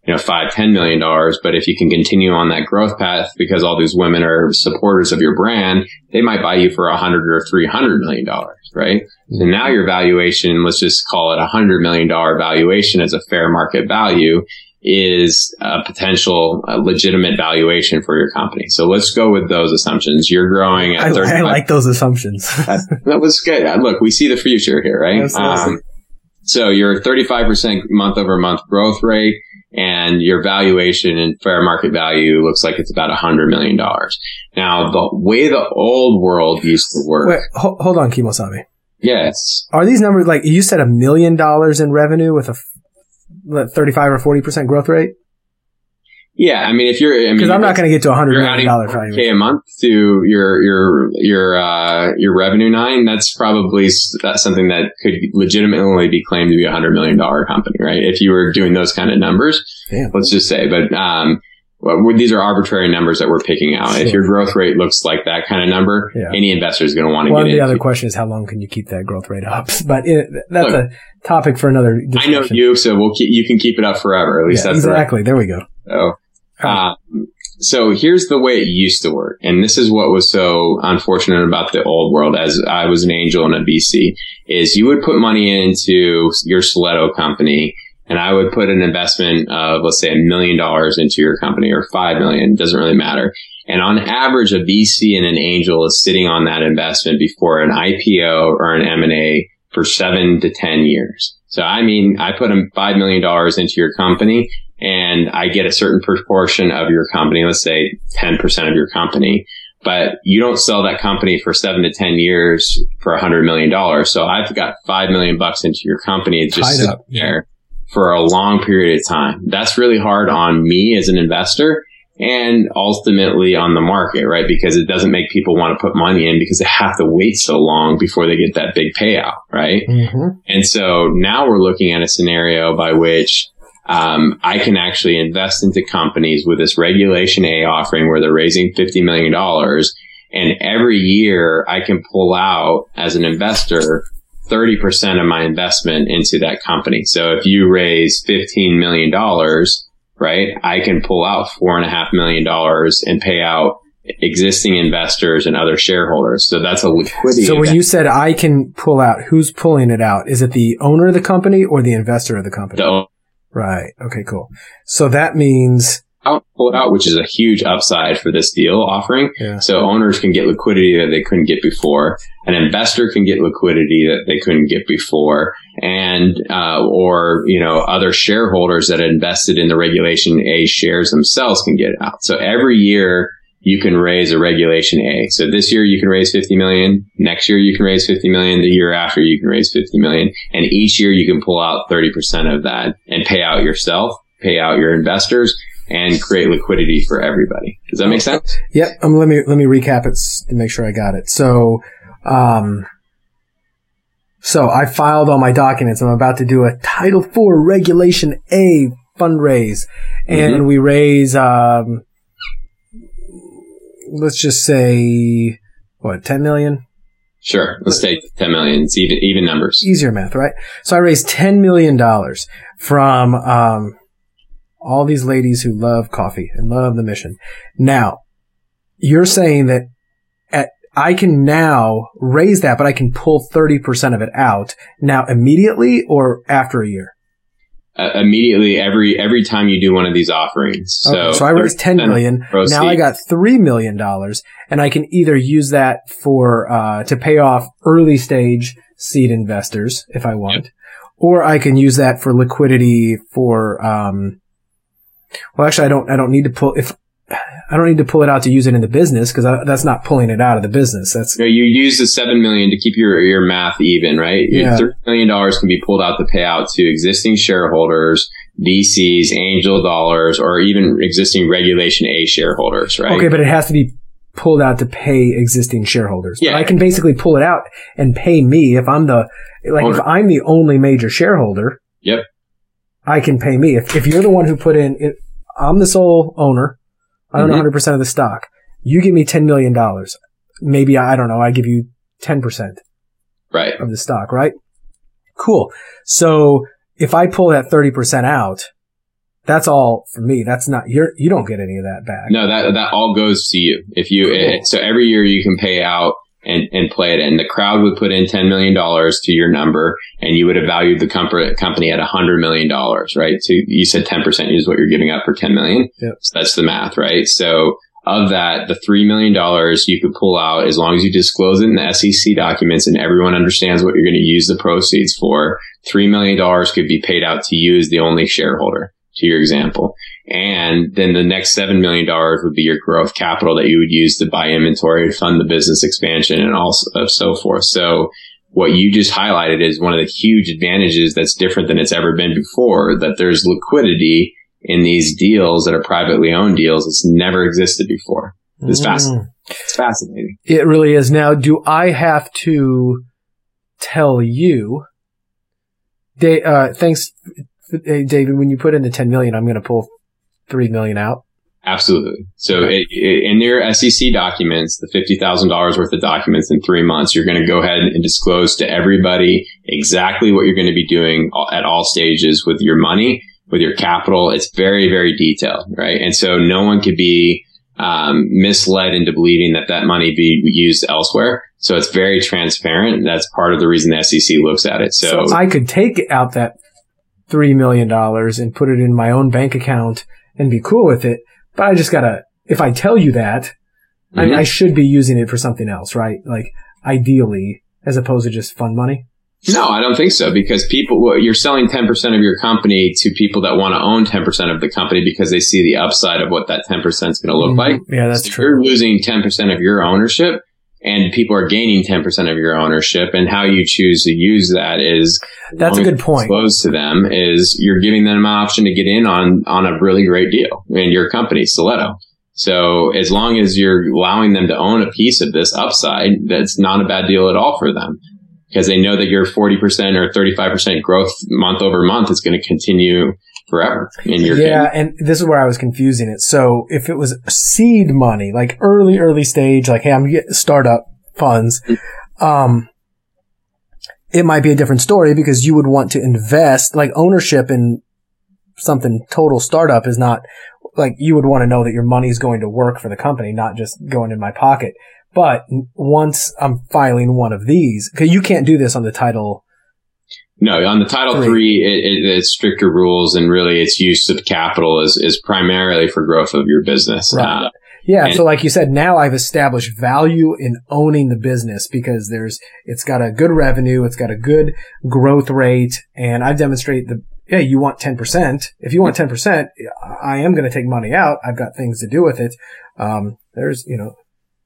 you know, five, ten million dollars. But if you can continue on that growth path, because all these women are supporters of your brand, they might buy you for a hundred or three hundred million dollars, right? So now your valuation, let's just call it a hundred million dollar valuation as a fair market value, is a potential uh, legitimate valuation for your company. So let's go with those assumptions. You're growing at I, thirty-five. I like those assumptions. that, that was good. Look, we see the future here, right? Um, so your thirty-five percent month over month growth rate, and your valuation and fair market value looks like it's about one hundred million dollars. Now, the way the old world used to work. Wait, ho- hold on, Kimosabe. Yes. Are these numbers, like you said, a million dollars in revenue with a thirty-five or forty percent growth rate? Yeah, I mean, if you're, I mean, because I'm not going to get to a hundred you're million adding dollar four K valuation a month to your your your uh, your revenue line. That's probably that's something that could legitimately be claimed to be a hundred million dollar company, right? If you were doing those kind of numbers, Damn. Let's just say. But um, well, these are arbitrary numbers that we're picking out. Sure. If your growth rate looks like that kind of number, yeah. any investor is going to want to well, get in. Well, the other question is how long can you keep that growth rate up? But it, that's Look, a topic for another discussion. I know you, so we'll keep, you can keep it up forever. At least yeah, that's exactly. Right. There we go. So. Uh, so here's the way it used to work. And this is what was so unfortunate about the old world, as I was an angel and a V C, is you would put money into your Soleto company, and I would put an investment of, let's say, a million dollars into your company, or five million, doesn't really matter. And on average, a V C and an angel is sitting on that investment before an I P O or an M and A for seven to ten years. So, I mean, I put five million dollars into your company, and I get a certain proportion of your company, let's say ten percent of your company, but you don't sell that company for seven to ten years for a hundred million dollars. So I've got five million bucks into your company just sitting there for a long period of time. That's really hard on me as an investor, and ultimately on the market, right? Because it doesn't make people want to put money in because they have to wait so long before they get that big payout, right? Mm-hmm. And so now we're looking at a scenario by which Um, I can actually invest into companies with this Regulation A offering where they're raising fifty million dollars. And every year I can pull out as an investor thirty percent of my investment into that company. So if you raise fifteen million dollars, right, I can pull out four and a half million dollars and pay out existing investors and other shareholders. So that's a liquidity. So when event. you said I can pull out, who's pulling it out? Is it the owner of the company or the investor of the company? The Right. Okay, cool. So that means I'll pull it out, which is a huge upside for this deal offering. Yeah. So owners can get liquidity that they couldn't get before. An investor can get liquidity that they couldn't get before. And, uh, or, you know, other shareholders that invested in the Regulation A shares themselves can get it out. So every year you can raise a Regulation A. So this year you can raise fifty million. Next year you can raise fifty million. The year after you can raise fifty million. And each year you can pull out thirty percent of that and pay out yourself, pay out your investors, and create liquidity for everybody. Does that make sense? Yep. Um, let me, let me recap it to make sure I got it. So, um, so I filed all my documents. I'm about to do a Title four Regulation A fundraise, and mm-hmm. we raise, um, let's just say, what, ten million? Sure. Let's take ten million. It's even, even numbers. Easier math, right? So I raised ten million dollars from, um, all these ladies who love coffee and love the mission. Now, you're saying that at, I can now raise that, but I can pull thirty percent of it out now immediately or after a year? Uh, immediately every every time you do one of these offerings. So, okay, so I raised ten million dollars. Now I got three million dollars, and I can either use that for uh to pay off early stage seed investors if I want, yep. or I can use that for liquidity for um well actually I don't I don't need to pull if I don't need to pull it out to use it in the business because that's not pulling it out of the business. That's you, know, you use the seven million to keep your your math even, right? Yeah. Thirty million dollars can be pulled out to pay out to existing shareholders, V Cs, angel dollars, or even existing Regulation A shareholders, right? Okay, but it has to be pulled out to pay existing shareholders. Yeah, but I can basically pull it out and pay me if I'm the like owner. If I'm the only major shareholder. Yep. I can pay me if if you're the one who put in. It, I'm the sole owner. I own mm-hmm. one hundred percent of the stock. You give me ten million dollars. Maybe, I don't know, I give you ten percent right. of the stock, right? Cool. So if I pull that thirty percent out, That's all for me. That's not you're you don't get any of that back. No, that that all goes to you. If you cool. it, so every year you can pay out and and play it, and the crowd would put in ten million dollars to your number, and you would have valued the com- company at a hundred million dollars, right? So you said ten percent is what you're giving up for ten million. Yep. So that's the math, right? So of that, the three million dollars you could pull out as long as you disclose it in the S E C documents and everyone understands what you're going to use the proceeds for. three million dollars could be paid out to you as the only shareholder, to your example. And then the next seven million dollars would be your growth capital that you would use to buy inventory, to fund the business expansion and all of so forth. So what you just highlighted is one of the huge advantages that's different than it's ever been before, that there's liquidity in these deals that are privately owned deals. It's never existed before. It's mm. fascinating. It's fascinating. It really is. Now, do I have to tell you, they, uh, thanks, David, when you put in the ten million, I'm going to pull three million out? Absolutely. So it, it, in their S E C documents, the fifty thousand dollars worth of documents in three months, you're going to go ahead and disclose to everybody exactly what you're going to be doing at all stages with your money, with your capital. It's very, very detailed, right? And so no one could be um, misled into believing that that money be used elsewhere. So it's very transparent. That's part of the reason the S E C looks at it. So, so I could take out that three million dollars and put it in my own bank account and be cool with it. But I just gotta, if I tell you that, mm-hmm. I, I should be using it for something else, right? Like ideally, as opposed to just fun money. No, I don't think so, because people, you're selling ten percent of your company to people that want to own ten percent of the company because they see the upside of what that ten percent is going to look mm-hmm. like. Yeah, that's so true. You're losing ten percent of your ownership and people are gaining ten percent of your ownership, and how you choose to use that is that's a good point. Exposed to them is you're giving them an option to get in on, on a really great deal in your company, Stiletto. So as long as you're allowing them to own a piece of this upside, that's not a bad deal at all for them, because they know that your forty percent or thirty-five percent growth month over month is going to continue forever in your yeah, game. And this is where I was confusing it. So if it was seed money, like early, early stage, like, hey, I'm getting startup funds, um, it might be a different story because you would want to invest, like ownership in something total startup is not, like you would want to know that your money is going to work for the company, not just going in my pocket. But once I'm filing one of these, because you can't do this on the title. No, on the Title three, three it, it, it's stricter rules, and really its use of capital is, is primarily for growth of your business. Right. Uh, yeah. So like you said, now I've established value in owning the business because there's, it's got a good revenue. It's got a good growth rate. And I've demonstrated the, yeah, you want ten percent. If you want ten percent, I am going to take money out. I've got things to do with it. Um, there's, you know,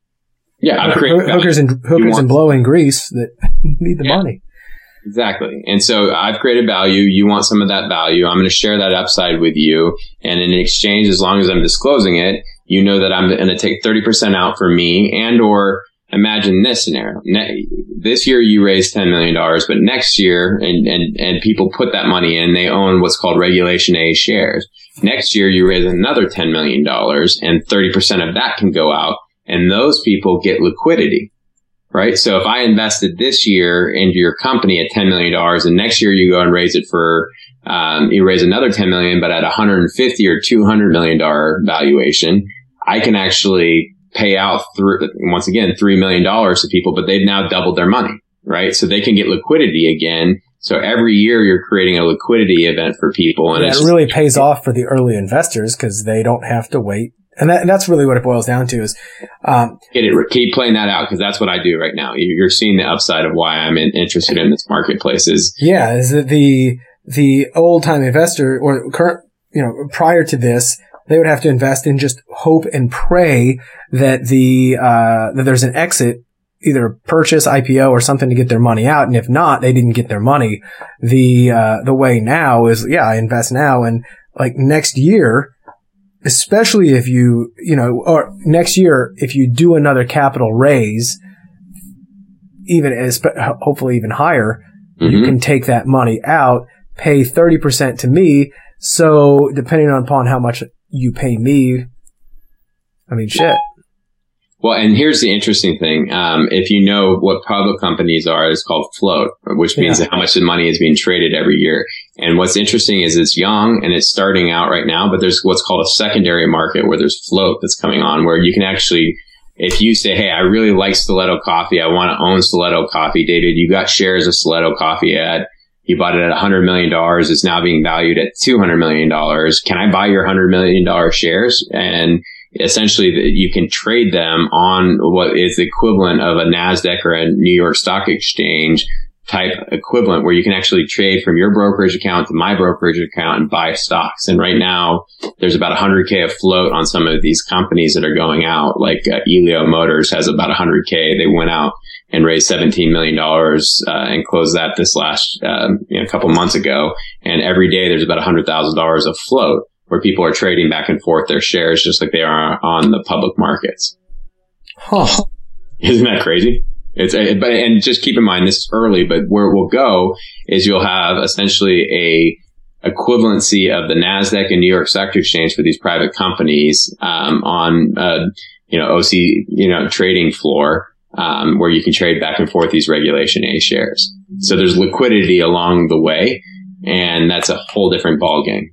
yeah, I'm hookers, hookers and hookers and blowing grease that need the yeah. money. Exactly. And so I've created value. You want some of that value. I'm going to share that upside with you. And in exchange, as long as I'm disclosing it, you know that I'm going to take thirty percent out for me. And or imagine this scenario. Ne- this year you raise ten million dollars, but next year, and, and, and people put that money in, they own what's called Regulation A shares. Next year you raise another ten million dollars and thirty percent of that can go out. And those people get liquidity. Right. So if I invested this year into your company at ten million dollars and next year you go and raise it for, um, you raise another ten million dollars, but at one hundred fifty or two hundred million dollars valuation, I can actually pay out through, once again, three million dollars to people, but they've now doubled their money. Right. So they can get liquidity again. So every year you're creating a liquidity event for people. And yeah, it's it really pays off for the early investors because they don't have to wait. And, that, and that's really what it boils down to is, um, Get it, keep playing that out because that's what I do right now. You're seeing the upside of why I'm in, interested in this marketplace is. Yeah. Is that the, the old time investor or current, you know, prior to this, they would have to invest in just hope and pray that the, uh, that there's an exit, either purchase, I P O or something to get their money out. And if not, they didn't get their money. The, uh, the way now is, yeah, I invest now and like next year, especially if you, you know, or next year, if you do another capital raise, even as hopefully even higher, mm-hmm. you can take that money out, pay thirty percent to me. So depending upon how much you pay me, I mean, shit. Well, and here's the interesting thing. Um, if you know what public companies are, it's called float, which means yeah. how much the money is being traded every year. And what's interesting is it's young and it's starting out right now, but there's what's called a secondary market where there's float that's coming on, where you can actually, if you say, hey, I really like Stiletto Coffee, I want to own Stiletto Coffee, David, you got shares of Stiletto Coffee at, you bought it at one hundred million dollars, it's now being valued at two hundred million dollars. Can I buy your one hundred million dollars shares? And essentially you can trade them on what is the equivalent of a NASDAQ or a New York Stock Exchange type equivalent, where you can actually trade from your brokerage account to my brokerage account and buy stocks. And right now there's about one hundred K afloat on some of these companies that are going out, like uh, Elio Motors has about one hundred K. They went out and raised seventeen million dollars uh, and closed that this last um, you know, a couple months ago. And every day there's about one hundred thousand dollars of float where people are trading back and forth their shares just like they are on the public markets. Huh. Isn't that crazy? It's a, but, and just keep in mind, this is early, but where it will go is you'll have essentially a equivalency of the NASDAQ and New York Stock Exchange for these private companies, um, on, uh, you know, O C, you know, trading floor, um, where you can trade back and forth these Regulation A shares. So there's liquidity along the way, and that's a whole different ballgame.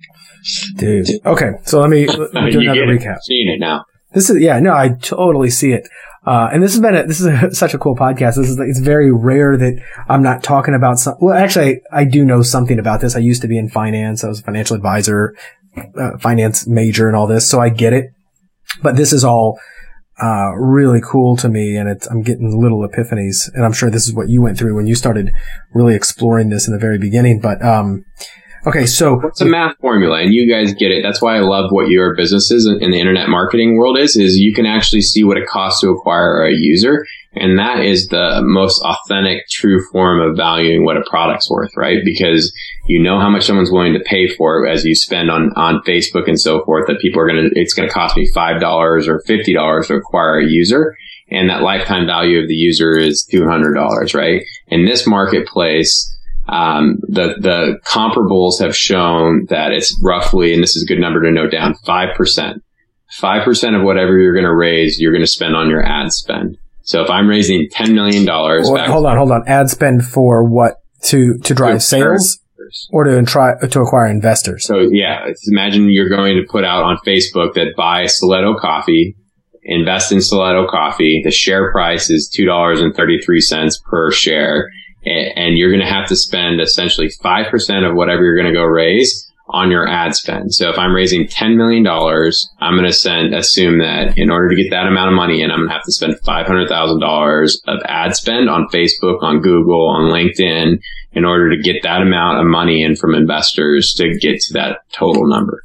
Dude. Okay. So let me, let me do another recap. Seeing it now. This is, yeah, no, I totally see it. Uh, and this has been a, this is a, such a cool podcast. This is, it's very rare that I'm not talking about some, well, actually, I, I do know something about this. I used to be in finance. I was a financial advisor, uh, finance major and all this. So I get it. But this is all, uh, really cool to me. And it's, I'm getting little epiphanies. And I'm sure this is what you went through when you started really exploring this in the very beginning. But, um, okay, so it's a math formula, and you guys get it. That's why I love what your business is in the internet marketing world is, is you can actually see what it costs to acquire a user. And that is the most authentic, true form of valuing what a product's worth, right? Because you know how much someone's willing to pay for it as you spend on, on Facebook and so forth, that people are going to, it's going to cost me five dollars or fifty dollars to acquire a user. And that lifetime value of the user is two hundred dollars, right? In this marketplace, Um, the, the comparables have shown that it's roughly, and this is a good number to note down, five percent. five percent of whatever you're going to raise, you're going to spend on your ad spend. So if I'm raising ten million dollars. Well, hold on, hold on. Ad spend for what? To, to drive to sales or to try, to acquire investors? So yeah, imagine you're going to put out on Facebook that buy Stiletto Coffee, invest in Stiletto Coffee. The share price is two dollars and thirty-three cents per share. And you're going to have to spend essentially five percent of whatever you're going to go raise on your ad spend. So if I'm raising ten million dollars, I'm going to send, assume that in order to get that amount of money in, I'm going to have to spend five hundred thousand dollars of ad spend on Facebook, on Google, on LinkedIn, in order to get that amount of money in from investors to get to that total number.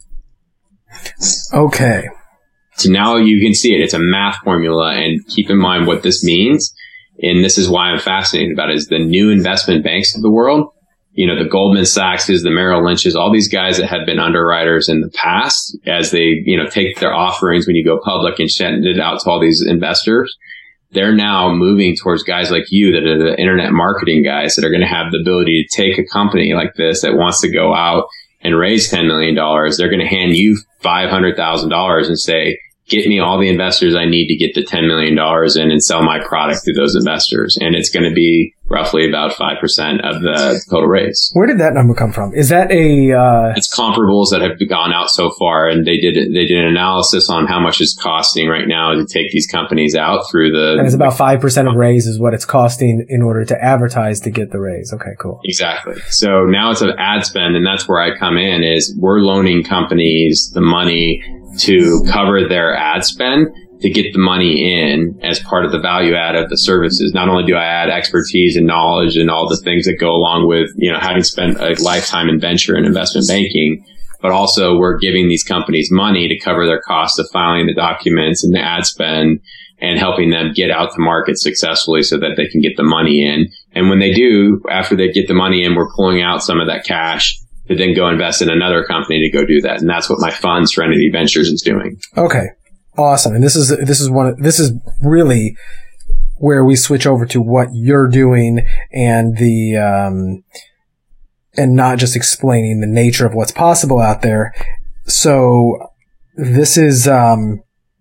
Okay. So now you can see it. It's a math formula, and keep in mind what this means. And this is why I'm fascinated about it, is the new investment banks of the world, you know, the Goldman Sachs's, the Merrill Lynch's, all these guys that have been underwriters in the past, as they, you know, take their offerings when you go public and send it out to all these investors. They're now moving towards guys like you that are the internet marketing guys that are going to have the ability to take a company like this that wants to go out and raise ten million dollars. They're going to hand you five hundred thousand dollars and say, get me all the investors I need to get the ten million dollars in and sell my product to those investors. And it's going to be roughly about five percent of the total raise. Where did that number come from? Is that a, uh... It's comparables that have gone out so far, and they did, they did an analysis on how much it's costing right now to take these companies out through the... And it's about five percent of raise is what it's costing in order to advertise to get the raise. Okay, cool. Exactly. So now it's an ad spend, and that's where I come in, is we're loaning companies the money to cover their ad spend to get the money in as part of the value add of the services. Not only do I add expertise and knowledge and all the things that go along with, you know, having spent a lifetime in venture and investment banking, but also we're giving these companies money to cover their cost of filing the documents and the ad spend and helping them get out to market successfully so that they can get the money in. And when they do, after they get the money in, we're pulling out some of that cash to then go invest in another company to go do that. And that's what my fund, Serenity Ventures, is doing. Okay. Awesome. And this is, this is one, of, this is really where we switch over to what you're doing and the, um, and not just explaining the nature of what's possible out there. So this is, um,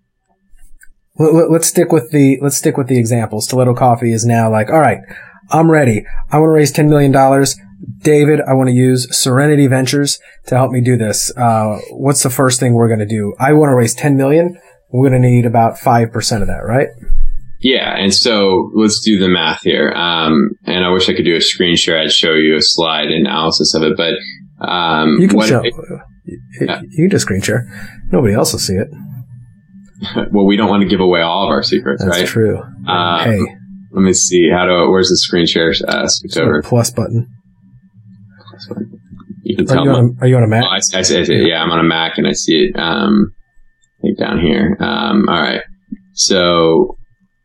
let, let's stick with the, let's stick with the example. Stiletto Coffee is now like, all right, I'm ready. I want to raise ten million dollars. David, I want to use Serenity Ventures to help me do this. Uh, what's the first thing we're going to do? I want to raise ten million dollars. We're going to need about five percent of that, right? Yeah. And so let's do the math here. Um, and I wish I could do a screen share. I'd show you a slide analysis of it, but, um, you can what show, it, yeah. you can just screen share. Nobody else will see it. Well, we don't want to give away all of our secrets, That's right? That's true. Um, hey. Let me see. How do, where's the screen share, uh, switch over? Plus button. Plus button. You can are tell you, on a, are you on a Mac? Oh, I, I, I, yeah. yeah, I'm on a Mac and I see it, um, I think down here. Um, all right. So,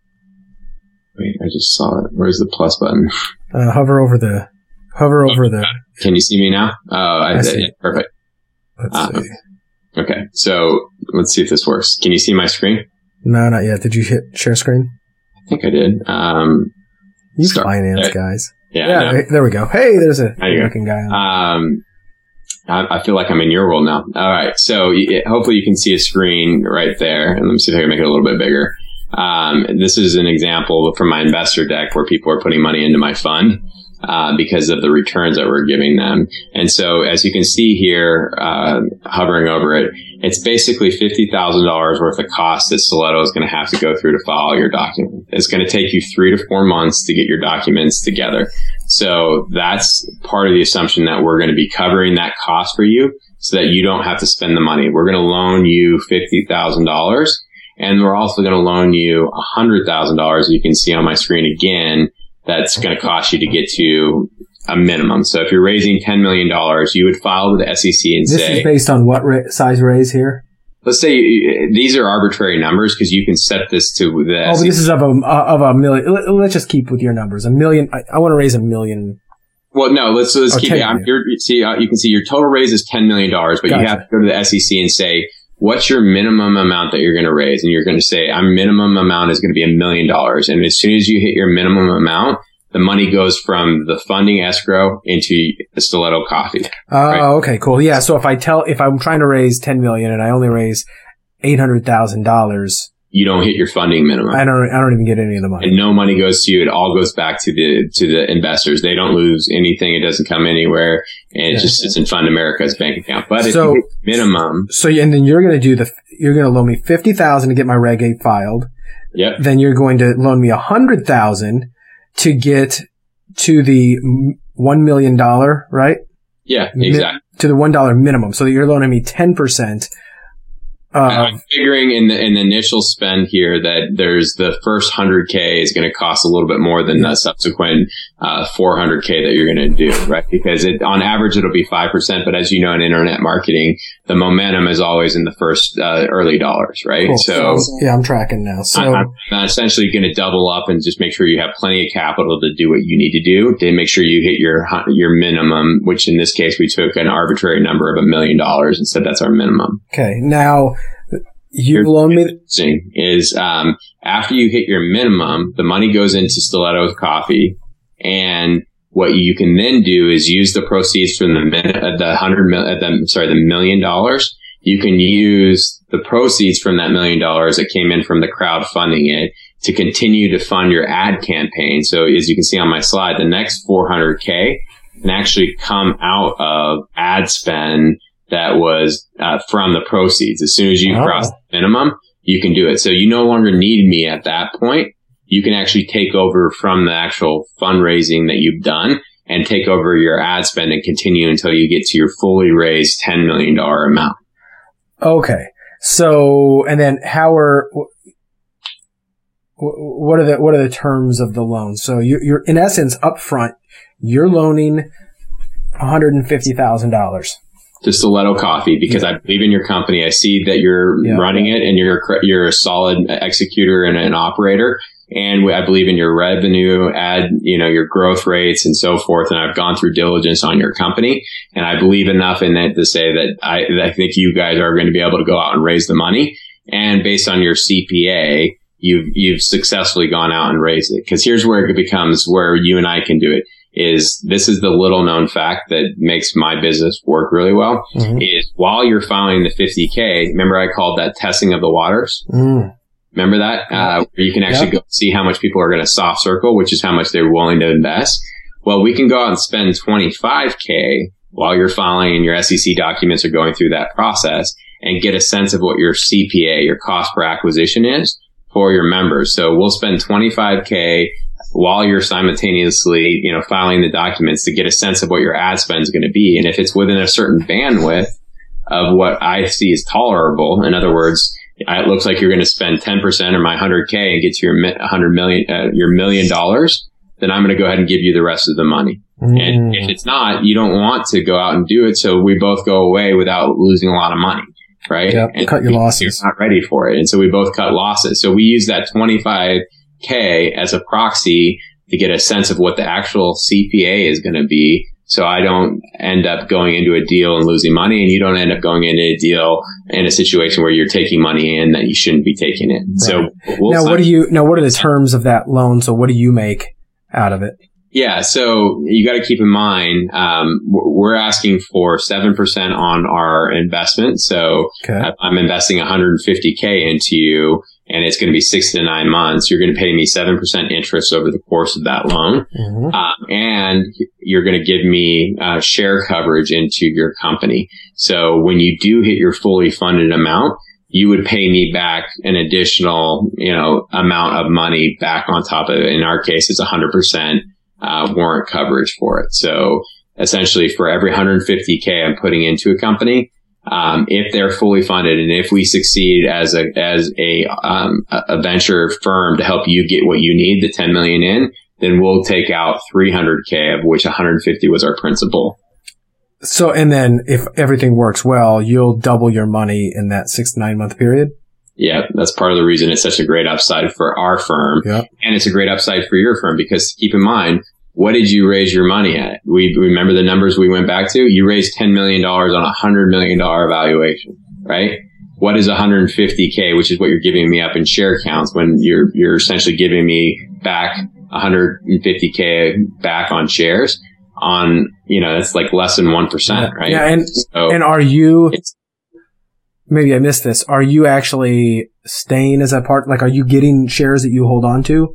wait, I just saw it. Where's the plus button? Uh, hover over the, hover over the. Can you see me now? Oh, I, I see. Yeah, perfect. Let's um, see. Okay. So let's see if this works. Can you see my screen? No, not yet. Did you hit share screen? I think I did. Um, you start, finance okay. guys. Yeah. Yeah. No. There we go. Hey, there's a there looking guy on. Um, I, I feel like I'm in your world now. All right. So it, hopefully you can see a screen right there. And let me see if I can make it a little bit bigger. Um, this is an example from my investor deck where people are putting money into my fund, uh, because of the returns that we're giving them. And so as you can see here, uh, hovering over it, it's basically fifty thousand dollars worth of cost that Stiletto is going to have to go through to file your document. It's going to take you three to four months to get your documents together. So that's part of the assumption that we're going to be covering that cost for you so that you don't have to spend the money. We're going to loan you fifty thousand dollars. And we're also going to loan you one hundred thousand dollars. You can see on my screen again, that's going to cost you to get to a minimum. So if you're raising ten million dollars, you would file with the S E C and this say... This is based on what ra- size raise here? Let's say these are arbitrary numbers because you can set this to the Oh, S E C. but this is of a, of a million. Let's just keep with your numbers. A million. I, I want to raise a million. Well, no, let's, let's oh, keep it. I'm, you're, see, uh, you can see your total raise is ten million dollars, but gotcha. You have to go to the S E C and say, what's your minimum amount that you're going to raise? And you're going to say, our minimum amount is going to be a million dollars. And as soon as you hit your minimum amount, the money goes from the funding escrow into the Stiletto Coffee. Oh, uh, right? Okay, cool. Yeah. So if I tell, if I'm trying to raise ten million and I only raise eight hundred thousand dollars, you don't hit your funding minimum. I don't, I don't even get any of the money. And no money goes to you. It all goes back to the, to the investors. They don't lose anything. It doesn't come anywhere. And it yeah. just sits in Fund America's bank account. But if so, you hit minimum. So, and then you're going to do the, you're going to loan me fifty thousand to get my Reg eight filed. Yep. Then you're going to loan me one hundred thousand to get to the one million dollars, right? Yeah, exactly. Mi- to the one dollar minimum. So that you're loaning me ten percent. Uh, I'm figuring in the, in the initial spend here that there's the first one hundred K is going to cost a little bit more than yeah. the subsequent uh, four hundred K that you're going to do, right? Because it, on average, it'll be five percent. But as you know, in internet marketing, the momentum is always in the first uh, early dollars, right? Cool. So yeah, I'm tracking now. So I'm, I'm essentially going to double up and just make sure you have plenty of capital to do what you need to do to make sure you hit your your minimum, which in this case, we took an arbitrary number of a million dollars and said that's our minimum. Okay. Now, you've loaned me. Is um, after you hit your minimum, the money goes into Stiletto Coffee, and what you can then do is use the proceeds from the uh, the hundred mil, uh, the, sorry, the million dollars. You can use the proceeds from that million dollars that came in from the crowdfunding it to continue to fund your ad campaign. So as you can see on my slide, the next four hundred K can actually come out of ad spend that was uh, from the proceeds. As soon as you oh. cross the minimum, you can do it. So you no longer need me at that point. You can actually take over from the actual fundraising that you've done and take over your ad spend and continue until you get to your fully raised ten million dollars amount. Okay. So, and then how are, what are the, what are the terms of the loan? So you, you're, in essence, upfront, you're loaning one hundred fifty thousand dollars. To Stiletto Coffee because yeah. I believe in your company. I see that you're yeah. running it and you're you're a solid executor and an operator. And I believe in your revenue, ad, you know, your growth rates and so forth. And I've gone through diligence on your company, and I believe enough in it to say that I, I think you guys are going to be able to go out and raise the money. And based on your C P A, you've you've successfully gone out and raised it. Because here's where it becomes where you and I can do it. Is this is the little known fact that makes my business work really well mm-hmm. is while you're filing the fifty K, remember I called that testing of the waters? Mm. Remember that? Uh, where you can actually yep. go see how much people are going to soft circle, which is how much they're willing to invest. Well, we can go out and spend twenty-five K while you're filing and your S E C documents are going through that process and get a sense of what your C P A, your cost per acquisition is for your members. So we'll spend twenty-five K while you're simultaneously, you know, filing the documents to get a sense of what your ad spend is going to be. And if it's within a certain bandwidth of what I see is tolerable, in other words, it looks like you're going to spend ten percent of my one hundred K and get to your one hundred million, uh, your million dollars, then I'm going to go ahead and give you the rest of the money. Mm. And if it's not, you don't want to go out and do it. So we both go away without losing a lot of money, right? Yep, and cut your losses. You're not ready for it. And so we both cut losses. So we use that twenty-five K as a proxy to get a sense of what the actual C P A is going to be. So I don't end up going into a deal and losing money, and you don't end up going into a deal in a situation where you're taking money in that you shouldn't be taking in. Right. So we'll now, what do you now? What are the terms of that loan? So what do you make out of it? Yeah, so you got to keep in mind, um, we're asking for seven percent on our investment. So okay. I'm investing one hundred fifty K into you, and it's going to be six to nine months. You're going to pay me seven percent interest over the course of that loan. Mm-hmm. Uh, and you're going to give me uh, share coverage into your company. So when you do hit your fully funded amount, you would pay me back an additional, you know, amount of money back on top of it. In our case, it's one hundred percent uh, warrant coverage for it. So essentially for every one hundred fifty K I'm putting into a company, um, if they're fully funded and if we succeed as a, as a, um, a venture firm to help you get what you need, the ten million in, then we'll take out three hundred K, of which one hundred fifty was our principal. So, and then if everything works well, you'll double your money in that six to nine month period? Yeah, that's part of the reason it's such a great upside for our firm. Yep. And it's a great upside for your firm because keep in mind, what did you raise your money at? We remember the numbers we went back to? You raised ten million dollars on a one hundred million dollars valuation, right? What is one hundred fifty K, which is what you're giving me up in share counts when you're, you're essentially giving me back one hundred fifty K back on shares on, you know, that's like less than one percent, right? Yeah. And, so and are you, maybe I missed this. Are you actually staying as a part? Like, are you getting shares that you hold on to?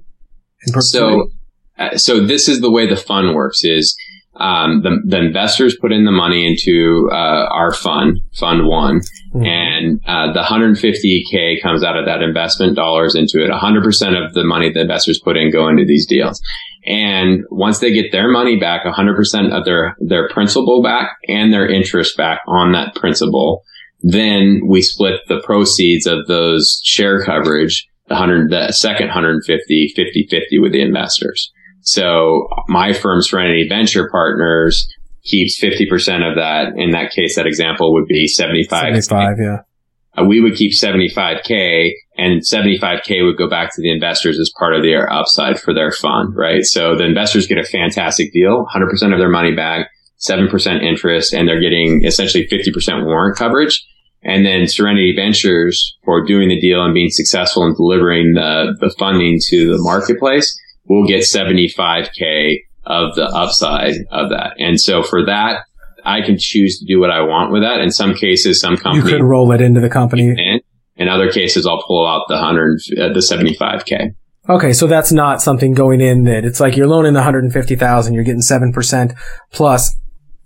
So, uh, so this is the way the fund works is, um, the, the investors put in the money into, uh, our fund, fund one, mm-hmm. and, uh, the one hundred fifty K comes out of that investment dollars into it. one hundred percent of the money the investors put in go into these deals. And once they get their money back, one hundred percent of their, their principal back and their interest back on that principal, then we split the proceeds of those share coverage, the hundred, the second one hundred fifty, fifty fifty with the investors. So my firm, Serenity Venture Partners, keeps fifty percent of that. In that case, that example would be seventy-five. seventy-five, yeah. Uh, we would keep seventy-five K and seventy-five K would go back to the investors as part of their upside for their fund, right? So the investors get a fantastic deal, one hundred percent of their money back, seven percent interest, and they're getting essentially fifty percent warrant coverage. And then Serenity Ventures, for doing the deal and being successful in delivering the, the funding to the marketplace, will get seventy-five K of the upside of that. And so for that, I can choose to do what I want with that. In some cases, some companies you could roll it into the company. In, in other cases, I'll pull out the one hundred, uh, the seventy-five K. Okay, so that's not something going in that it's like you're loaning the one hundred fifty thousand, you're getting seven percent plus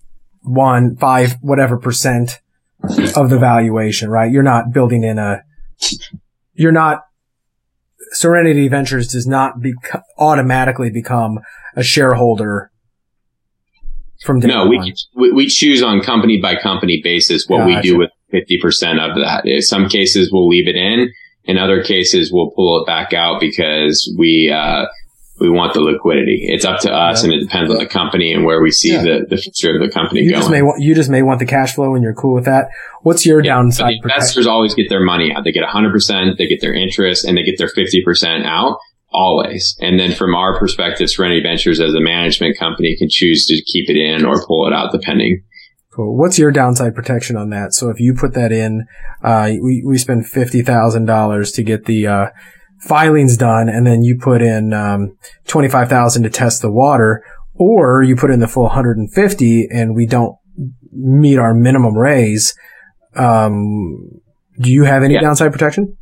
one, five, whatever percent of the valuation, right? You're not building in a, you're not, Serenity Ventures does not be, automatically become a shareholder from day No, one. we, we we choose on company by company basis what gotcha. we do with fifty percent of that. In some cases, we'll leave it in. In other cases, we'll pull it back out because we, uh, we want the liquidity. It's up to us, yeah. and it depends on the company and where we see yeah. the, the future of the company you going. Just may want, you just may want the cash flow and you're cool with that. What's your yeah, downside? The investors protection? always get their money out. They get one hundred percent, they get their interest, and they get their fifty percent out, always. And then from our perspective, Serenity Ventures as a management company can choose to keep it in or pull it out depending. Cool. What's your downside protection on that? So if you put that in, uh, we, we spend fifty thousand dollars to get the, uh, filings done, and then you put in um twenty-five thousand to test the water, or you put in the full one hundred fifty and we don't meet our minimum raise. Um, do you have any yeah. downside protection?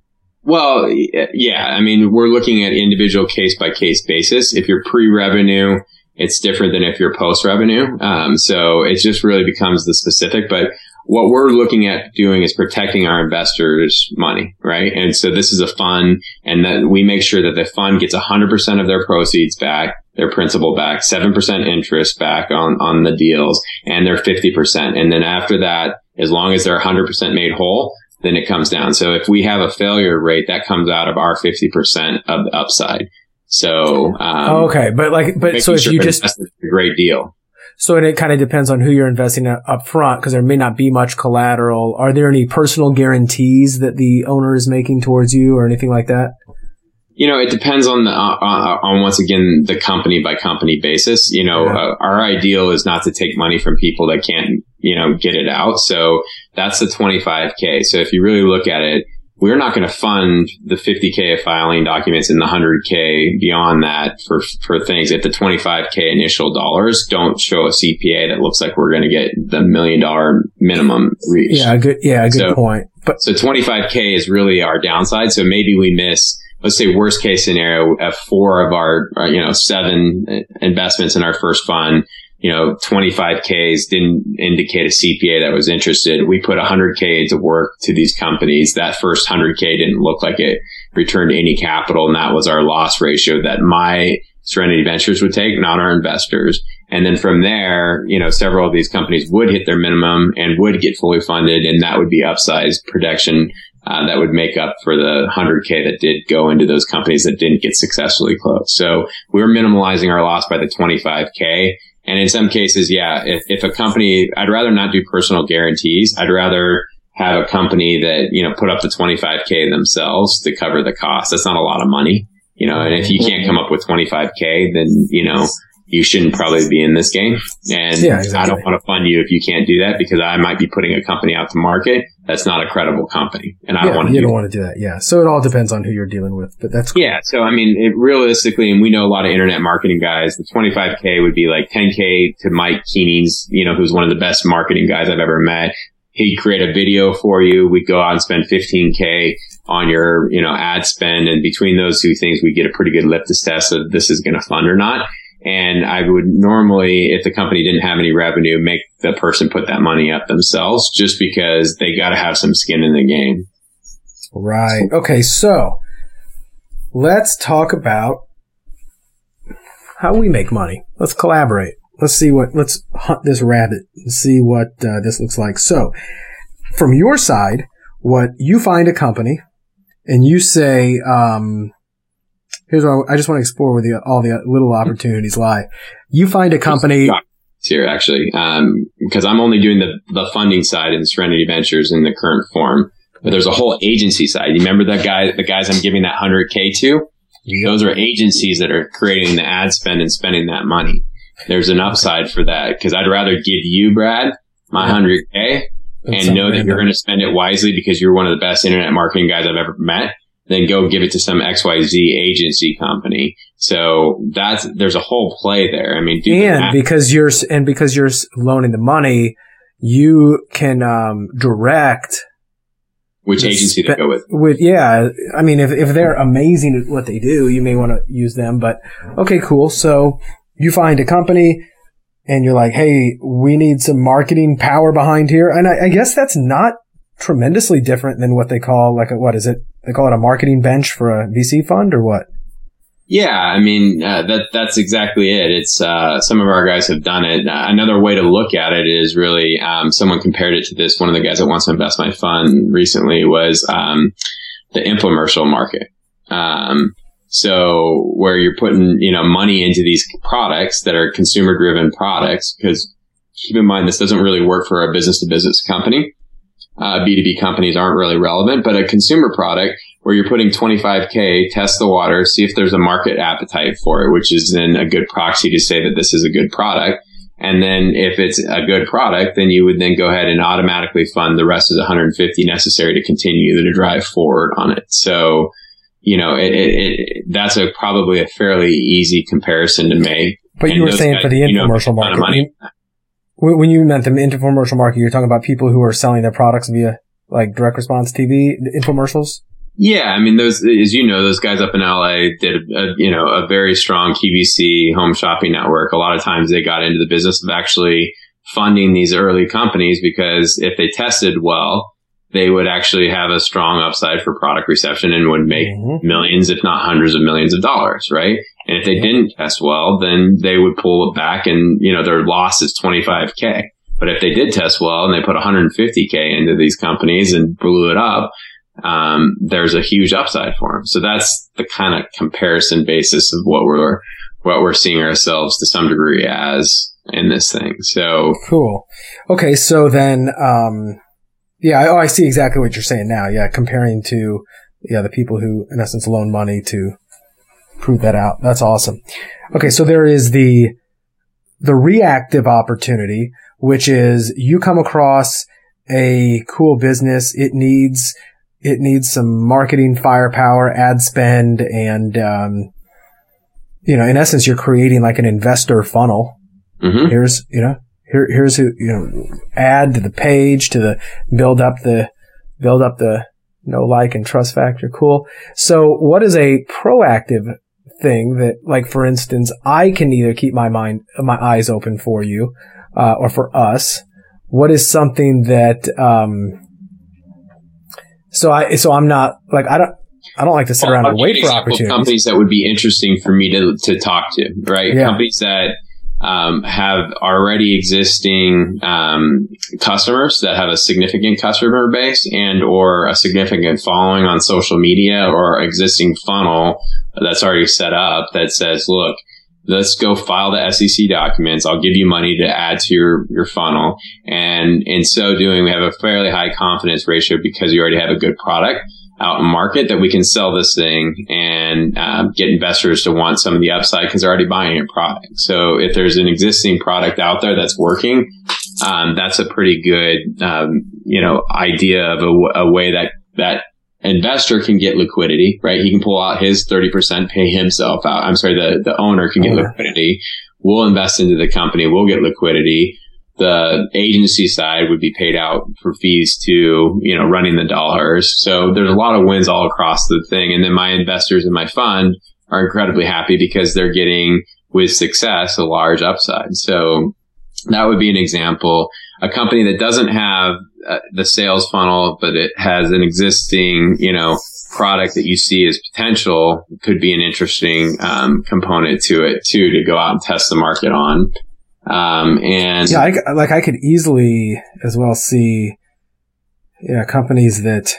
Well, yeah. I mean, we're looking at individual case by case basis. If you're pre-revenue It's different than if you're post revenue. Um, so it just really becomes the specific, but what we're looking at doing is protecting our investors' money, right? And so this is a fund, and that we make sure that the fund gets one hundred percent of their proceeds back, their principal back, seven percent interest back on, on the deals, and their fifty percent. And then after that, as long as they're one hundred percent made whole, then it comes down. So if we have a failure rate, that comes out of our fifty percent of the upside. So, um, oh, okay. But like, but so if sure you just, it's a great deal. So it kind of depends on who you're investing in up front, because there may not be much collateral. Are there any personal guarantees that the owner is making towards you or anything like that? You know, it depends on the, on, on once again, the company by company basis. You know, yeah. uh, our ideal is not to take money from people that can't, you know, get it out. So that's the twenty-five K. So if you really look at it, we're not going to fund the fifty K of filing documents and the one hundred K beyond that for, for things. If the twenty-five K initial dollars don't show a C P A that looks like we're going to get the million dollar minimum reach. Yeah, good, yeah, good so, point. But so twenty-five K is really our downside. So maybe we miss, let's say worst case scenario, of four of our, you know, seven investments in our first fund. You know, twenty-five Ks didn't indicate a C P A that was interested. We put one hundred K to work to these companies. That first one hundred K didn't look like it returned any capital. And that was our loss ratio that my Serenity Ventures would take, not our investors. And then from there, you know, several of these companies would hit their minimum and would get fully funded. And that would be upsized protection uh, that would make up for the one hundred K that did go into those companies that didn't get successfully closed. So we're minimalizing our loss by the twenty-five K. And in some cases, yeah, if, if a company, I'd rather not do personal guarantees. I'd rather have a company that, you know, put up the twenty-five K themselves to cover the cost. That's not a lot of money, you know, and if you can't come up with twenty-five K, then, you know, you shouldn't probably be in this game. And yeah, exactly. I don't want to fund you if you can't do that, because I might be putting a company out to market that's not a credible company. And I yeah, don't want to you do don't that. want to do that. Yeah. So it all depends on who you're dealing with, but that's cool. Yeah. So, I mean, it realistically, and we know a lot of internet marketing guys, the twenty-five K would be like ten K to Mike Keeney's, you know, who's one of the best marketing guys I've ever met. He'd create a video for you. We'd go out and spend fifteen K on your, you know, ad spend. And between those two things, we get a pretty good litmus test of this is going to fund or not. And I would normally, if the company didn't have any revenue, make the person put that money up themselves, just because they got to have some skin in the game. Right. Okay. So let's talk about how we make money. Let's collaborate. Let's see what, let's hunt this rabbit and see what uh, this looks like. So from your side, what you find a company and you say, um, here's what I, I just want to explore where the, all the little opportunities lie. You find a company here, actually, um, because I'm only doing the, the funding side in Serenity Ventures in the current form, but there's a whole agency side. You remember that guy, the guys I'm giving that one hundred K to? Yep. Those are agencies that are creating the ad spend and spending that money. There's an upside for that, because I'd rather give you, Brad, my one hundred K That's and know that random. You're going to spend it wisely because you're one of the best internet marketing guys I've ever met, then go give it to some X Y Z agency company. So that's, there's a whole play there. I mean, and because you're, and because you're loaning the money, you can, um, direct which agency spe- to go with. With, yeah. I mean, if, if they're amazing at what they do, you may want to use them, but okay, cool. So you find a company and you're like, hey, we need some marketing power behind here. And I, I guess that's not tremendously different than what they call like a, what is it? They call it a marketing bench for a V C fund or what? Yeah, I mean, uh, that that's exactly it. It's uh, some of our guys have done it. Uh, another way to look at it is really um, someone compared it to this. One of the guys that wants to invest my fund recently was um, the infomercial market. Um, so where you're putting, you know, money into these products that are consumer driven products, because keep in mind, this doesn't really work for a business to business company. Uh, B two B companies aren't really relevant, but a consumer product where you're putting twenty-five K, test the water, see if there's a market appetite for it, which is then a good proxy to say that this is a good product. And then if it's a good product, then you would then go ahead and automatically fund the rest of the one hundred fifty necessary to continue to drive forward on it. So, you know, it, it, it, that's a probably a fairly easy comparison to make. But you were saying guys, for the infomercial you know, market. When you meant the infomercial market, you're talking about people who are selling their products via like direct response T V infomercials? Yeah, I mean, those, as you know, those guys up in L A did, a, you know, a very strong Q V C home shopping network. A lot of times they got into the business of actually funding these early companies because if they tested well, they would actually have a strong upside for product reception and would make mm-hmm. millions, if not hundreds of millions of dollars, right? And if they didn't test well, then they would pull it back and, you know, their loss is twenty-five K. But if they did test well and they put one hundred fifty K into these companies and blew it up, um, there's a huge upside for them. So that's the kind of comparison basis of what we're, what we're seeing ourselves to some degree as in this thing. So cool. Okay. So then, um, yeah, oh, I see exactly what you're saying now. Yeah. Comparing to, yeah, the people who in essence loan money to prove that out. That's awesome. Okay. So there is the, the reactive opportunity, which is you come across a cool business. It needs, it needs some marketing firepower, ad spend, and, um, you know, in essence, you're creating like an investor funnel. Mm-hmm. Here's, you know, here, here's who, you know, add to the page to the build up the, build up the know, like, and trust factor. Cool. So what is a proactive thing that, like, for instance, I can either keep my mind, my eyes open for you, uh, or for us? What is something that, um, so I, so I'm not like, I don't, I don't like to sit well, around and wait for opportunities. Companies that would be interesting for me to, to talk to, right? Yeah. Companies that, um, have already existing, um, customers that have a significant customer base and or a significant following on social media or existing funnel that's already set up that says, look, let's go file the S E C documents. I'll give you money to add to your, your funnel. And in so doing, we have a fairly high confidence ratio because you already have a good product out in market that we can sell this thing and um, get investors to want some of the upside because they're already buying your product. So if there's an existing product out there that's working, um, that's a pretty good, um, you know, idea of a, a way that, that investor can get liquidity, right? He can pull out his thirty percent, pay himself out. I'm sorry, the, the owner can get owner. liquidity. We'll invest into the company. We'll get liquidity. The agency side would be paid out for fees to, you know, running the dollars. So there's a lot of wins all across the thing. And then my investors in my fund are incredibly happy because they're getting, with success, a large upside. So that would be an example. A company that doesn't have uh, the sales funnel, but it has an existing, you know, product that you see as potential could be an interesting um, component to it too, to go out and test the market on. Um, and yeah, I, like I could easily as well see, yeah, companies that,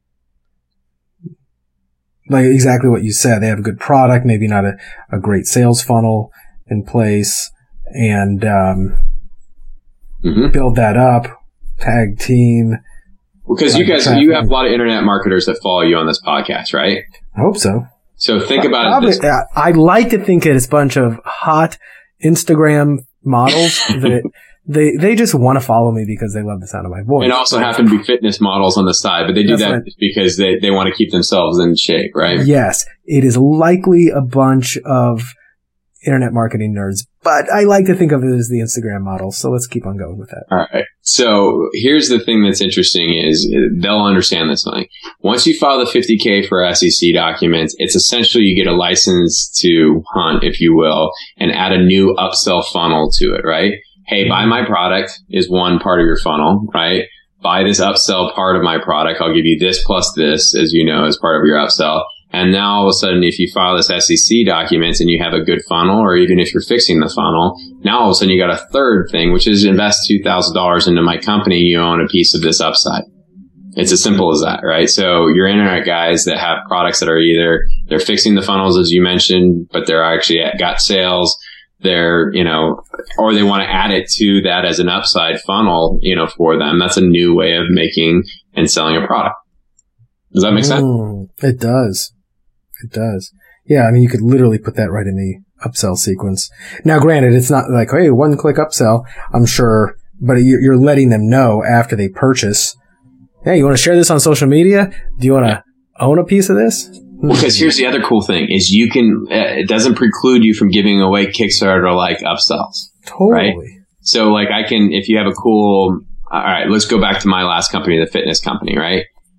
like exactly what you said, they have a good product, maybe not a, a great sales funnel in place, and um, mm-hmm. build that up, tag team. Because you guys, you have a lot of internet marketers that follow you on this podcast, right? I hope so. So think about Probably, it. This- I like to think it's a bunch of hot Instagram models that they they just want to follow me because they love the sound of my voice. And also happen to be fitness models on the side, but they do That's that right. because they, they want to keep themselves in shape, right? Yes. It is likely a bunch of internet marketing nerds, but I like to think of it as the Instagram models. So let's keep on going with that. All right. So here's the thing that's interesting is they'll understand this thing. Once you file the fifty K for S E C documents, it's essentially you get a license to hunt, if you will, and add a new upsell funnel to it, right? Hey, buy my product is one part of your funnel, right? Buy this upsell part of my product. I'll give you this plus this, as you know, as part of your upsell. And now all of a sudden, if you file this S E C documents and you have a good funnel, or even if you're fixing the funnel, now all of a sudden you got a third thing, which is invest two thousand dollars into my company. You own a piece of this upside. It's as simple as that, right? So your internet guys that have products that are either they're fixing the funnels, as you mentioned, but they're actually got sales. They're, you know, or they want to add it to that as an upside funnel, you know, for them. That's a new way of making and selling a product. Does that make sense? Mm, it does. It does. Yeah, I mean, you could literally put that right in the upsell sequence. Now, granted, it's not like, hey, one click upsell, I'm sure, but you're letting them know after they purchase, hey, you want to share this on social media? Do you want to yeah. own a piece of this? Well, because here's the other cool thing is you can, uh, it doesn't preclude you from giving away Kickstarter-like upsells. Totally. Right? So, like, I can, if you have a cool, all right, let's go back to my last company, the fitness company, right?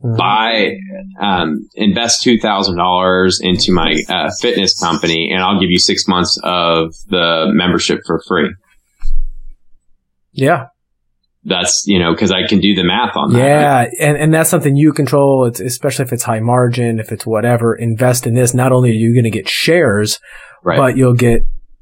mm-hmm. buy, um, invest two thousand dollars into my uh, fitness company, and I'll give you six months of the membership for free. Yeah. That's, you know, because I can do the math on that. Yeah, right? and, and that's something you control, it's, especially if it's high margin, if it's whatever. Invest in this. Not only are you going to get shares, right. but you'll get,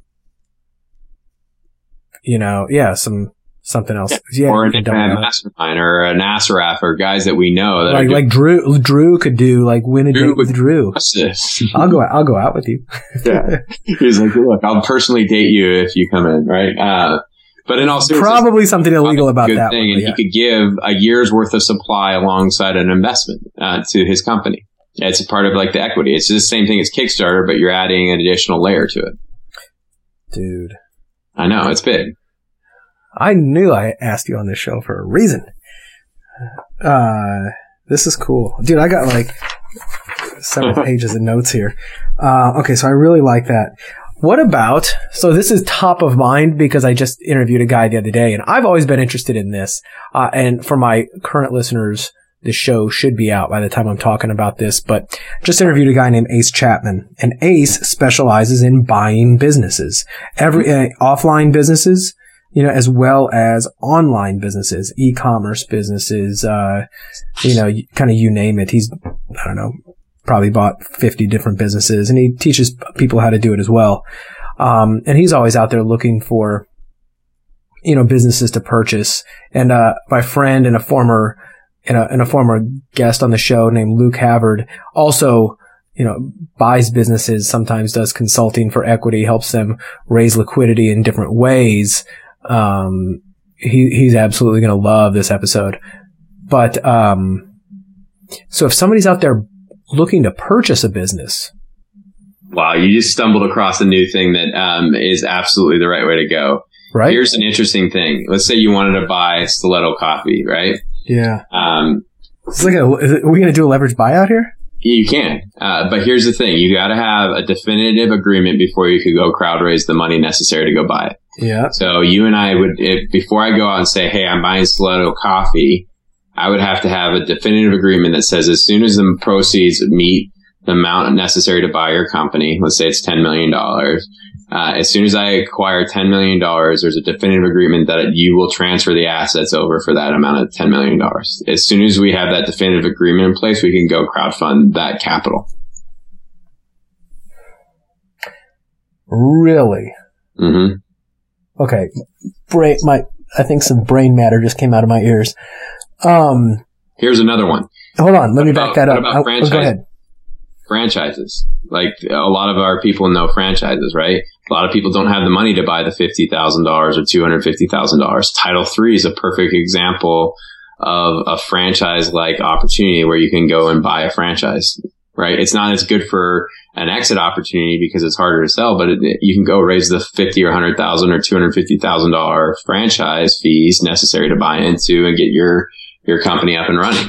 you know, yeah, some something else. Yeah, yeah or an mastermind or an Asaraf or guys that we know. That like like Drew Drew could do, like win a date with Drew. I'll go out, I'll go out with you. Yeah. He's like, look, I'll personally date you if you come in, right? Uh, But in all seriousness, probably something illegal about that. Thing, one, and yeah. he could give a year's worth of supply alongside an investment uh, to his company. It's a part of like the equity. It's just the same thing as Kickstarter, but you're adding an additional layer to it. Dude, I know it's big. I knew I asked you on this show for a reason. Uh, this is cool, dude. I got like several pages of notes here. Uh, okay, so I really like that. What about, so this is top of mind because I just interviewed a guy the other day, and I've always been interested in this. Uh, and for my current listeners, the show should be out by the time I'm talking about this, but just interviewed a guy named Ace Chapman, and Ace specializes in buying businesses, every uh, offline businesses, you know, as well as online businesses, e-commerce businesses, uh, you know, kind of you name it. He's, I don't know, probably bought fifty different businesses, and he teaches people how to do it as well. Um, and he's always out there looking for, you know, businesses to purchase. And, uh, my friend and a former, and a, and a former guest on the show named Luke Havard also, you know, buys businesses, sometimes does consulting for equity, helps them raise liquidity in different ways. Um, he, he's absolutely going to love this episode. But, um, so if somebody's out there looking to purchase a business. Wow, you just stumbled across a new thing that um, is absolutely the right way to go. Right. Here's an interesting thing. Let's say you wanted to buy Stiletto Coffee, right? Yeah. Um, it's like a, is it, are we going to do a leverage buyout here? You can. Uh, but here's the thing. You got to have a definitive agreement before you could go crowd raise the money necessary to go buy it. Yeah. So you and I would, if, before I go out and say, hey, I'm buying Stiletto Coffee, I would have to have a definitive agreement that says as soon as the proceeds meet the amount necessary to buy your company, let's say it's ten million dollars, uh, as soon as I acquire ten million dollars, there's a definitive agreement that you will transfer the assets over for that amount of ten million dollars. As soon as we have that definitive agreement in place, we can go crowdfund that capital. Really? Mm-hmm. Okay. Brain, my, I think some brain matter just came out of my ears. Um, Here's another one. Hold on. Let what me about, back that what up. About I'll, franchise, go ahead. Franchises. Like a lot of our people know franchises, right? A lot of people don't have the money to buy the fifty thousand dollars or two hundred fifty thousand dollars. Title three is a perfect example of a franchise-like opportunity where you can go and buy a franchise, right? It's not as good for an exit opportunity because it's harder to sell, but it, you can go raise the fifty or one hundred thousand or two hundred fifty thousand dollars franchise fees necessary to buy into and get your your company up and running.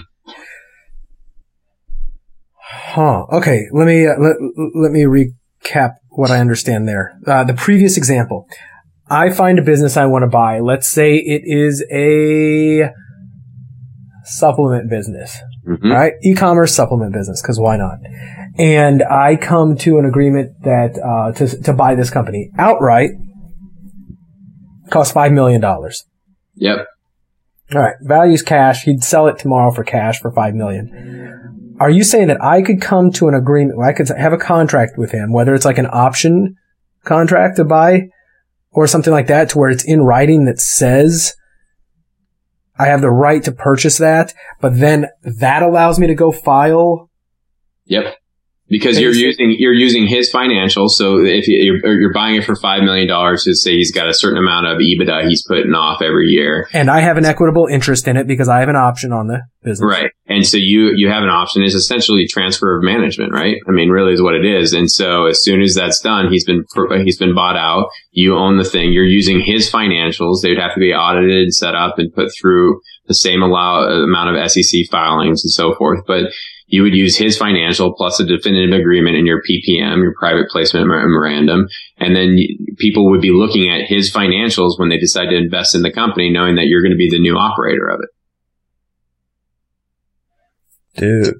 Huh. Okay. Let me, uh, let, let me recap what I understand there. Uh, the previous example. I find a business I want to buy. Let's say it is a supplement business, mm-hmm. right? E-commerce supplement business, because why not? And I come to an agreement that, uh, to, to buy this company outright. Costs five million dollars. Yep. All right. Value's cash. He'd sell it tomorrow for cash for five million dollars. Are you saying that I could come to an agreement, I could have a contract with him, whether it's like an option contract to buy or something like that, to where it's in writing that says I have the right to purchase that, but then that allows me to go file? Yep. Because you're using you're using his financials. So if you're, you're buying it for five million dollars, to say he's got a certain amount of EBITDA he's putting off every year. And I have an equitable interest in it because I have an option on the business. Right. And so you, you have an option. It's essentially transfer of management, right? I mean, really is what it is. And so as soon as that's done, he's been, he's been bought out. You own the thing. You're using his financials. They would have to be audited, set up, and put through the same allow, amount of S E C filings and so forth. But you would use his financial plus a definitive agreement in your P P M, your private placement memorandum. And then people would be looking at his financials when they decide to invest in the company, knowing that you're going to be the new operator of it. Dude.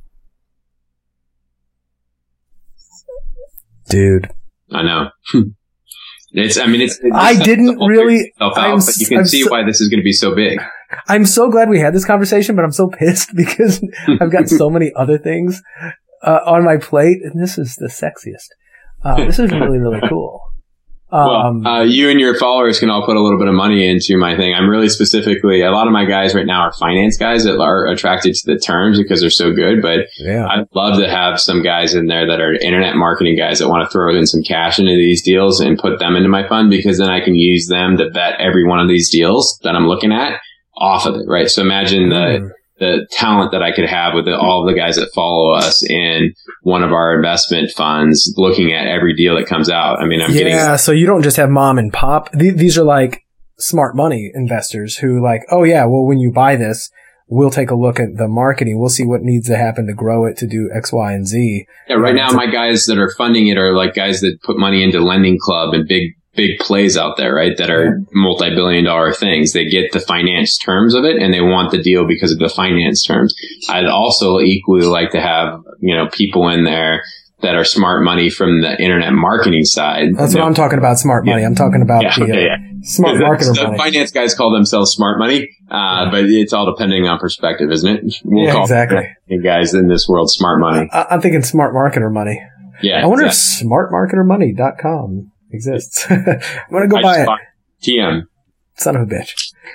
Dude. I know. It's, I mean, it's, it's I didn't really, out, I'm, but you can I'm see so, why this is going to be so big. I'm so glad we had this conversation, but I'm so pissed because I've got so many other things uh, on my plate, and this is the sexiest. Uh, this is really, really cool. Um, well, uh, you and your followers can all put a little bit of money into my thing. I'm really specifically, a lot of my guys right now are finance guys that are attracted to the terms because they're so good. But yeah. I'd love to have some guys in there that are internet marketing guys that want to throw in some cash into these deals and put them into my fund, because then I can use them to vet every one of these deals that I'm looking at off of it. Right. So imagine the, mm. the talent that I could have with the, all of the guys that follow us in one of our investment funds, looking at every deal that comes out. I mean, I'm yeah, getting. Yeah. So you don't just have mom and pop. Th- these are like smart money investors who like, oh yeah, well, when you buy this, we'll take a look at the marketing. We'll see what needs to happen to grow it to do X, Y, and Z. Yeah. Right now, my guys that are funding it are like guys that put money into Lending Club and big, big plays out there, right? That are multi-billion dollar things. They get the finance terms of it and they want the deal because of the finance terms. I'd also equally like to have, you know, people in there that are smart money from the internet marketing side. That's you what know, I'm talking about. Smart money. Yeah. I'm talking about yeah, the okay, uh, yeah. smart marketer the money. Finance guys call themselves smart money, uh, yeah. but it's all depending on perspective, isn't it? We'll yeah, call exactly. You guys in this world smart money. I- I'm thinking smart marketer money. Yeah. I wonder exactly. if smart marketer money dot com exists. I'm going to go I buy it. T M. Son of a bitch.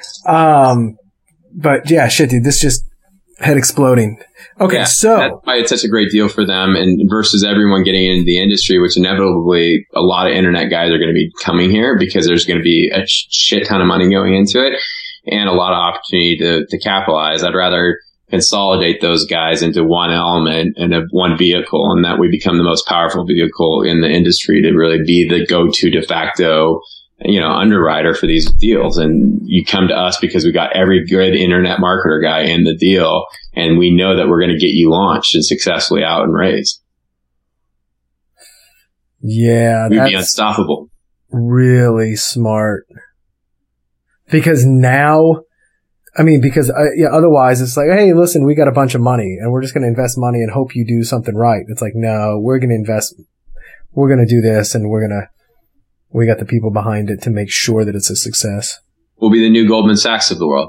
Um, but yeah, shit, dude, this just head exploding. Okay, yeah, so that's why it's such a great deal for them, and versus everyone getting into the industry, which inevitably a lot of internet guys are going to be coming here because there's going to be a shit ton of money going into it and a lot of opportunity to, to capitalize. I'd rather consolidate those guys into one element and a, one vehicle, and that we become the most powerful vehicle in the industry to really be the go-to de facto, you know, underwriter for these deals. And you come to us because we got every good internet marketer guy in the deal, and we know that we're going to get you launched and successfully out and raised. Yeah, we'd that's be unstoppable. Really smart. Because now, I mean, because uh, yeah, otherwise it's like, hey, listen, we got a bunch of money and we're just going to invest money and hope you do something right. It's like, no, we're going to invest, we're going to do this, and we're going to, we got the people behind it to make sure that it's a success. We'll be the new Goldman Sachs of the world.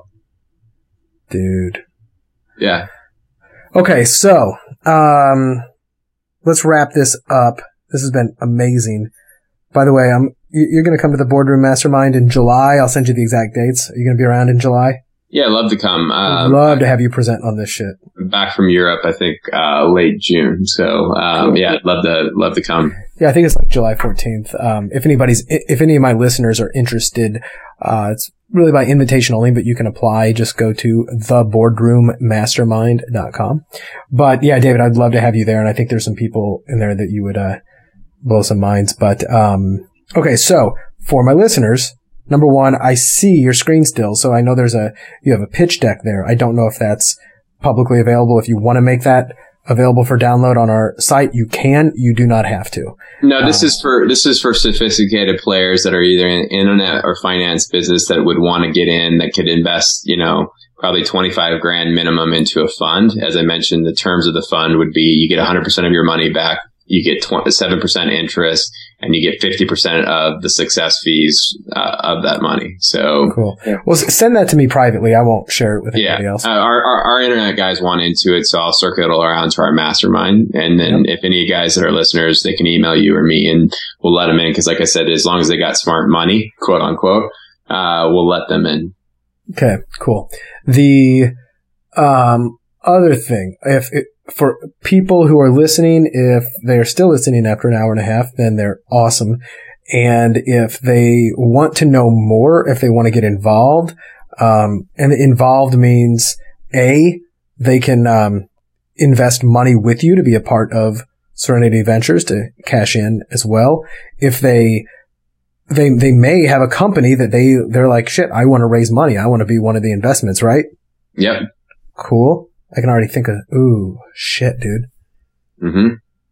Dude. Yeah. Okay, so um, let's wrap this up. This has been amazing. By the way, I'm you're going to come to the Boardroom Mastermind in July. I'll send you the exact dates. Are you going to be around in July? Yeah, I'd love to come. I'd love to have you present on this shit. Back from Europe, I think uh, late June. So um, cool. yeah, I'd love to love to come. Yeah, I think it's like July fourteenth. Um, if anybody's, if any of my listeners are interested, uh, it's really by invitation only, but you can apply. Just go to the boardroom mastermind dot com. But yeah, David, I'd love to have you there. And I think there's some people in there that you would, uh, blow some minds. But, um, okay. So for my listeners, number one, I see your screen still. So I know there's a, you have a pitch deck there. I don't know if that's publicly available. If you want to make that available for download on our site, you can. You do not have to. No, this uh, is for this is for sophisticated players that are either in internet or finance business that would want to get in, that could invest, you know, probably twenty-five grand minimum into a fund. As I mentioned, the terms of the fund would be you get one hundred percent of your money back, you get seven percent interest, and you get fifty percent of the success fees uh, of that money. So cool. Yeah. Well, send that to me privately. I won't share it with anybody yeah. else. Uh, our, our our internet guys want into it, so I'll circle it around to our mastermind. And then yep. if any guys that are listeners, they can email you or me, and we'll let them in. Because like I said, as long as they got smart money, quote unquote, uh, we'll let them in. Okay, cool. The um, other thing, if it, for people who are listening, if they're still listening after an hour and a half, then they're awesome. And if they want to know more, if they want to get involved, um, and involved means A, they can, um, invest money with you to be a part of Serenity Ventures to cash in as well. If they, they, they may have a company that they, they're like, shit, I want to raise money. I want to be one of the investments, right? Yep. Cool. I can already think of, ooh, shit, dude. Mm-hmm.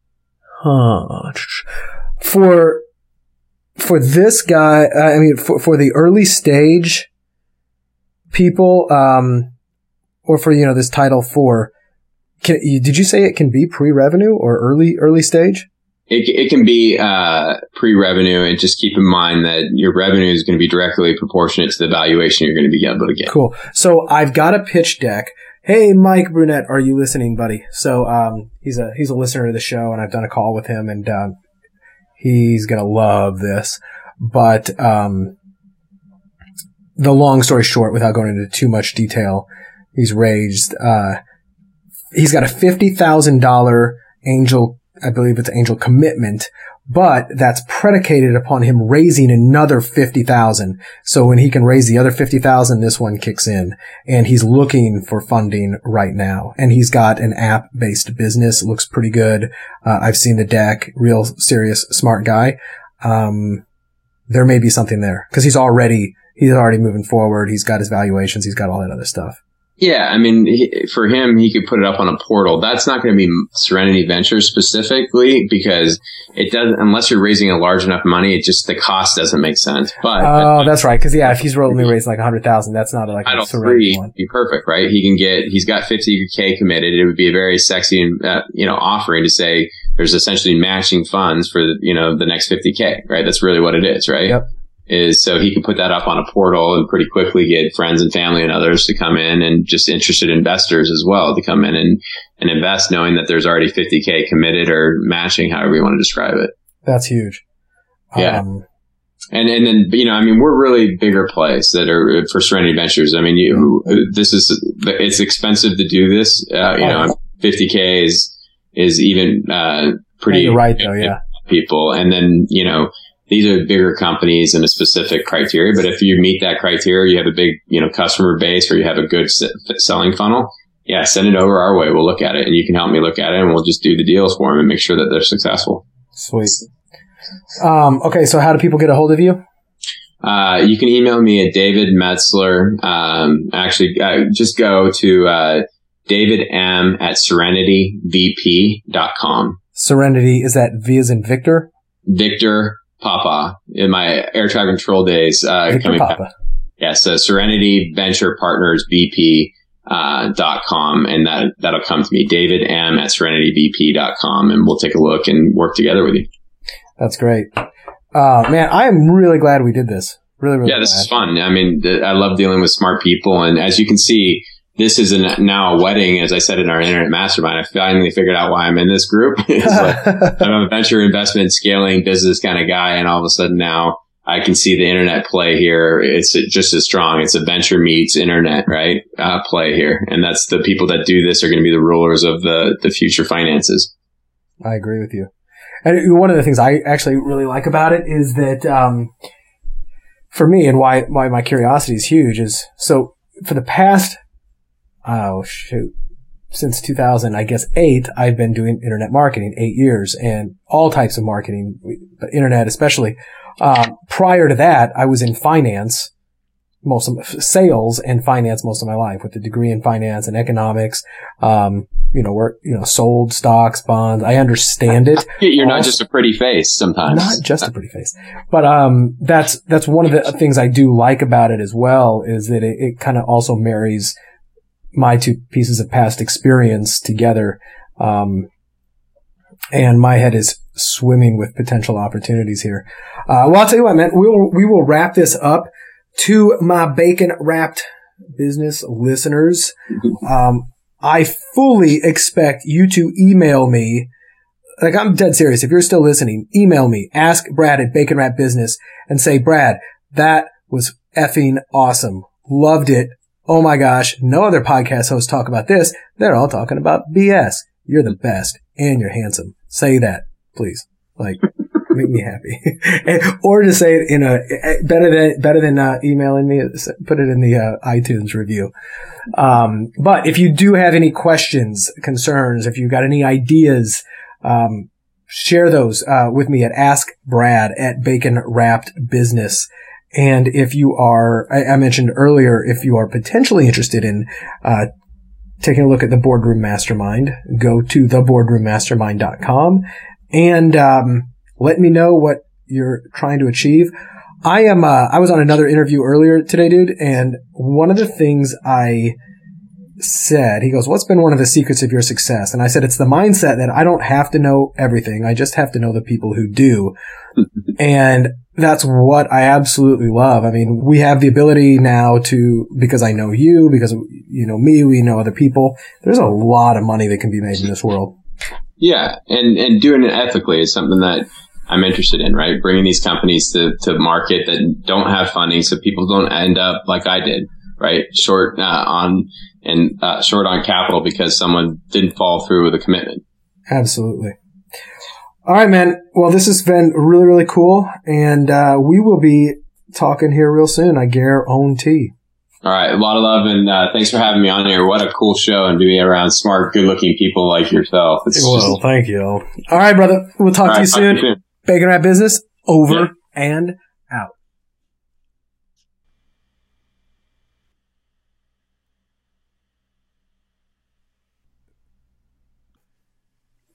Huh. For, for this guy, I mean, for, for the early stage people, um, or for, you know, this Title four, can you, did you say it can be pre-revenue or early, early stage? It, it can be uh, pre-revenue, and just keep in mind that your revenue is going to be directly proportionate to the valuation you're going to be able to get. Cool. So I've got a pitch deck. Hey, Mike Brunette, are you listening, buddy? So um, he's a he's a listener to the show, and I've done a call with him, and um, he's gonna love this. But um, the long story short, without going into too much detail, he's raised. Uh, he's got a fifty thousand dollar angel. I believe it's angel commitment, but that's predicated upon him raising another fifty thousand. So when he can raise the other fifty thousand, this one kicks in, and he's looking for funding right now. And he's got an app based business. It looks pretty good. Uh, I've seen the deck, real serious, smart guy. Um, there may be something there because he's already, he's already moving forward. He's got his valuations. He's got all that other stuff. Yeah, I mean, he, for him, he could put it up on a portal. That's not going to be Serenity Ventures specifically, because it doesn't, unless you're raising a large enough money, it just, the cost doesn't make sense. But oh, uh, that's right. Because yeah, if he's only raising like a hundred thousand, that's not like a Serenity one. Be perfect, right? He can get, he's got fifty K committed. It would be a very sexy, uh, you know, offering to say there's essentially matching funds for the, you know, the next fifty K, right? That's really what it is, right? Yep. Is so he can put that up on a portal and pretty quickly get friends and family and others to come in, and just interested investors as well to come in and, and invest, knowing that there's already fifty K committed or matching, however you want to describe it. That's huge. Yeah. Um, and, and then, you know, I mean, we're really bigger plays that are for Serenity Ventures. I mean, you, this is, it's expensive to do this. Uh, you know, fifty K is, is even, uh, pretty. You're right though. Yeah. People. And then, you know, these are bigger companies and a specific criteria, but if you meet that criteria, you have a big, you know, customer base, or you have a good selling funnel, yeah, send it over our way. We'll look at it, and you can help me look at it, and we'll just do the deals for them and make sure that they're successful. Sweet. Um, okay. So how do people get a hold of you? Uh, you can email me at David Metzler. Um, actually, uh, just go to, uh, David M at serenity v p dot com. Serenity, is that V as in Victor? Victor Papa, in my air traffic control days, uh, coming back. Yeah. So Serenity Venture Partners V P, uh, dot com. And that, that'll come to me, David M at serenity v p dot com. And we'll take a look and work together with you. That's great. Uh, man, I am really glad we did this. Really, really Yeah, this glad. is fun. I mean, th- I love dealing with smart people. And as you can see, this is an, now a wedding, as I said in our internet mastermind. I finally figured out why I'm in this group. It's like, I'm a venture investment scaling business kind of guy. And all of a sudden now I can see the internet play here. It's just as strong. It's a venture meets internet, right? Uh, play here. And that's the people that do this are going to be the rulers of the, the future finances. I agree with you. And one of the things I actually really like about it is that, um, for me, and why, why my curiosity is huge, is so for the past, oh shoot, since two thousand, I guess eight, I've been doing internet marketing, eight years, and all types of marketing, but internet especially. Um, prior to that, I was in finance, most of sales and finance most of my life, with a degree in finance and economics. Um, you know, work, you know, sold stocks, bonds. I understand it. You're also, not just a pretty face sometimes. Not just a pretty face. But, um, that's, that's one of the things I do like about it as well, is that it, it kind of also marries my two pieces of past experience together. Um, and my head is swimming with potential opportunities here. Uh, well, I'll tell you what, man, we'll, we will wrap this up. To my bacon wrapped business listeners, um, I fully expect you to email me. Like, I'm dead serious. If you're still listening, email me, ask Brad at Bacon Wrap Business, and say, Brad, that was effing awesome. Loved it. Oh my gosh. No other podcast hosts talk about this. They're all talking about B S. You're the best and you're handsome. Say that, please. Like, make me happy. and, or to say it in a, better than, better than, uh, emailing me, put it in the, uh, iTunes review. Um, but if you do have any questions, concerns, if you've got any ideas, um, share those, uh, with me at Ask Brad at Bacon Wrapped Business. And if you are, I, I mentioned earlier, if you are potentially interested in, uh, taking a look at the Boardroom Mastermind, go to the boardroom mastermind dot com and, um, let me know what you're trying to achieve. I am, uh, I was on another interview earlier today, dude, and one of the things I said, he goes, what's been one of the secrets of your success? And I said, it's the mindset that I don't have to know everything. I just have to know the people who do. And that's what I absolutely love. I mean, we have the ability now to, because I know you, because you know me, we know other people. There's a lot of money that can be made in this world. Yeah. And, and doing it ethically is something that I'm interested in, right? Bringing these companies to, to market that don't have funding so people don't end up like I did, right? Short, uh, on, and, uh, short on capital because someone didn't follow through with a commitment. Absolutely. All right, man. Well, this has been really, really cool. And, uh, we will be talking here real soon. I guarantee. All right. A lot of love and, uh, thanks for having me on here. What a cool show and to be around smart, good looking people like yourself. It's well, just... thank you. All right, brother. We'll talk, to, you right, talk to you soon. Bacon Wrap Business over yeah. and out.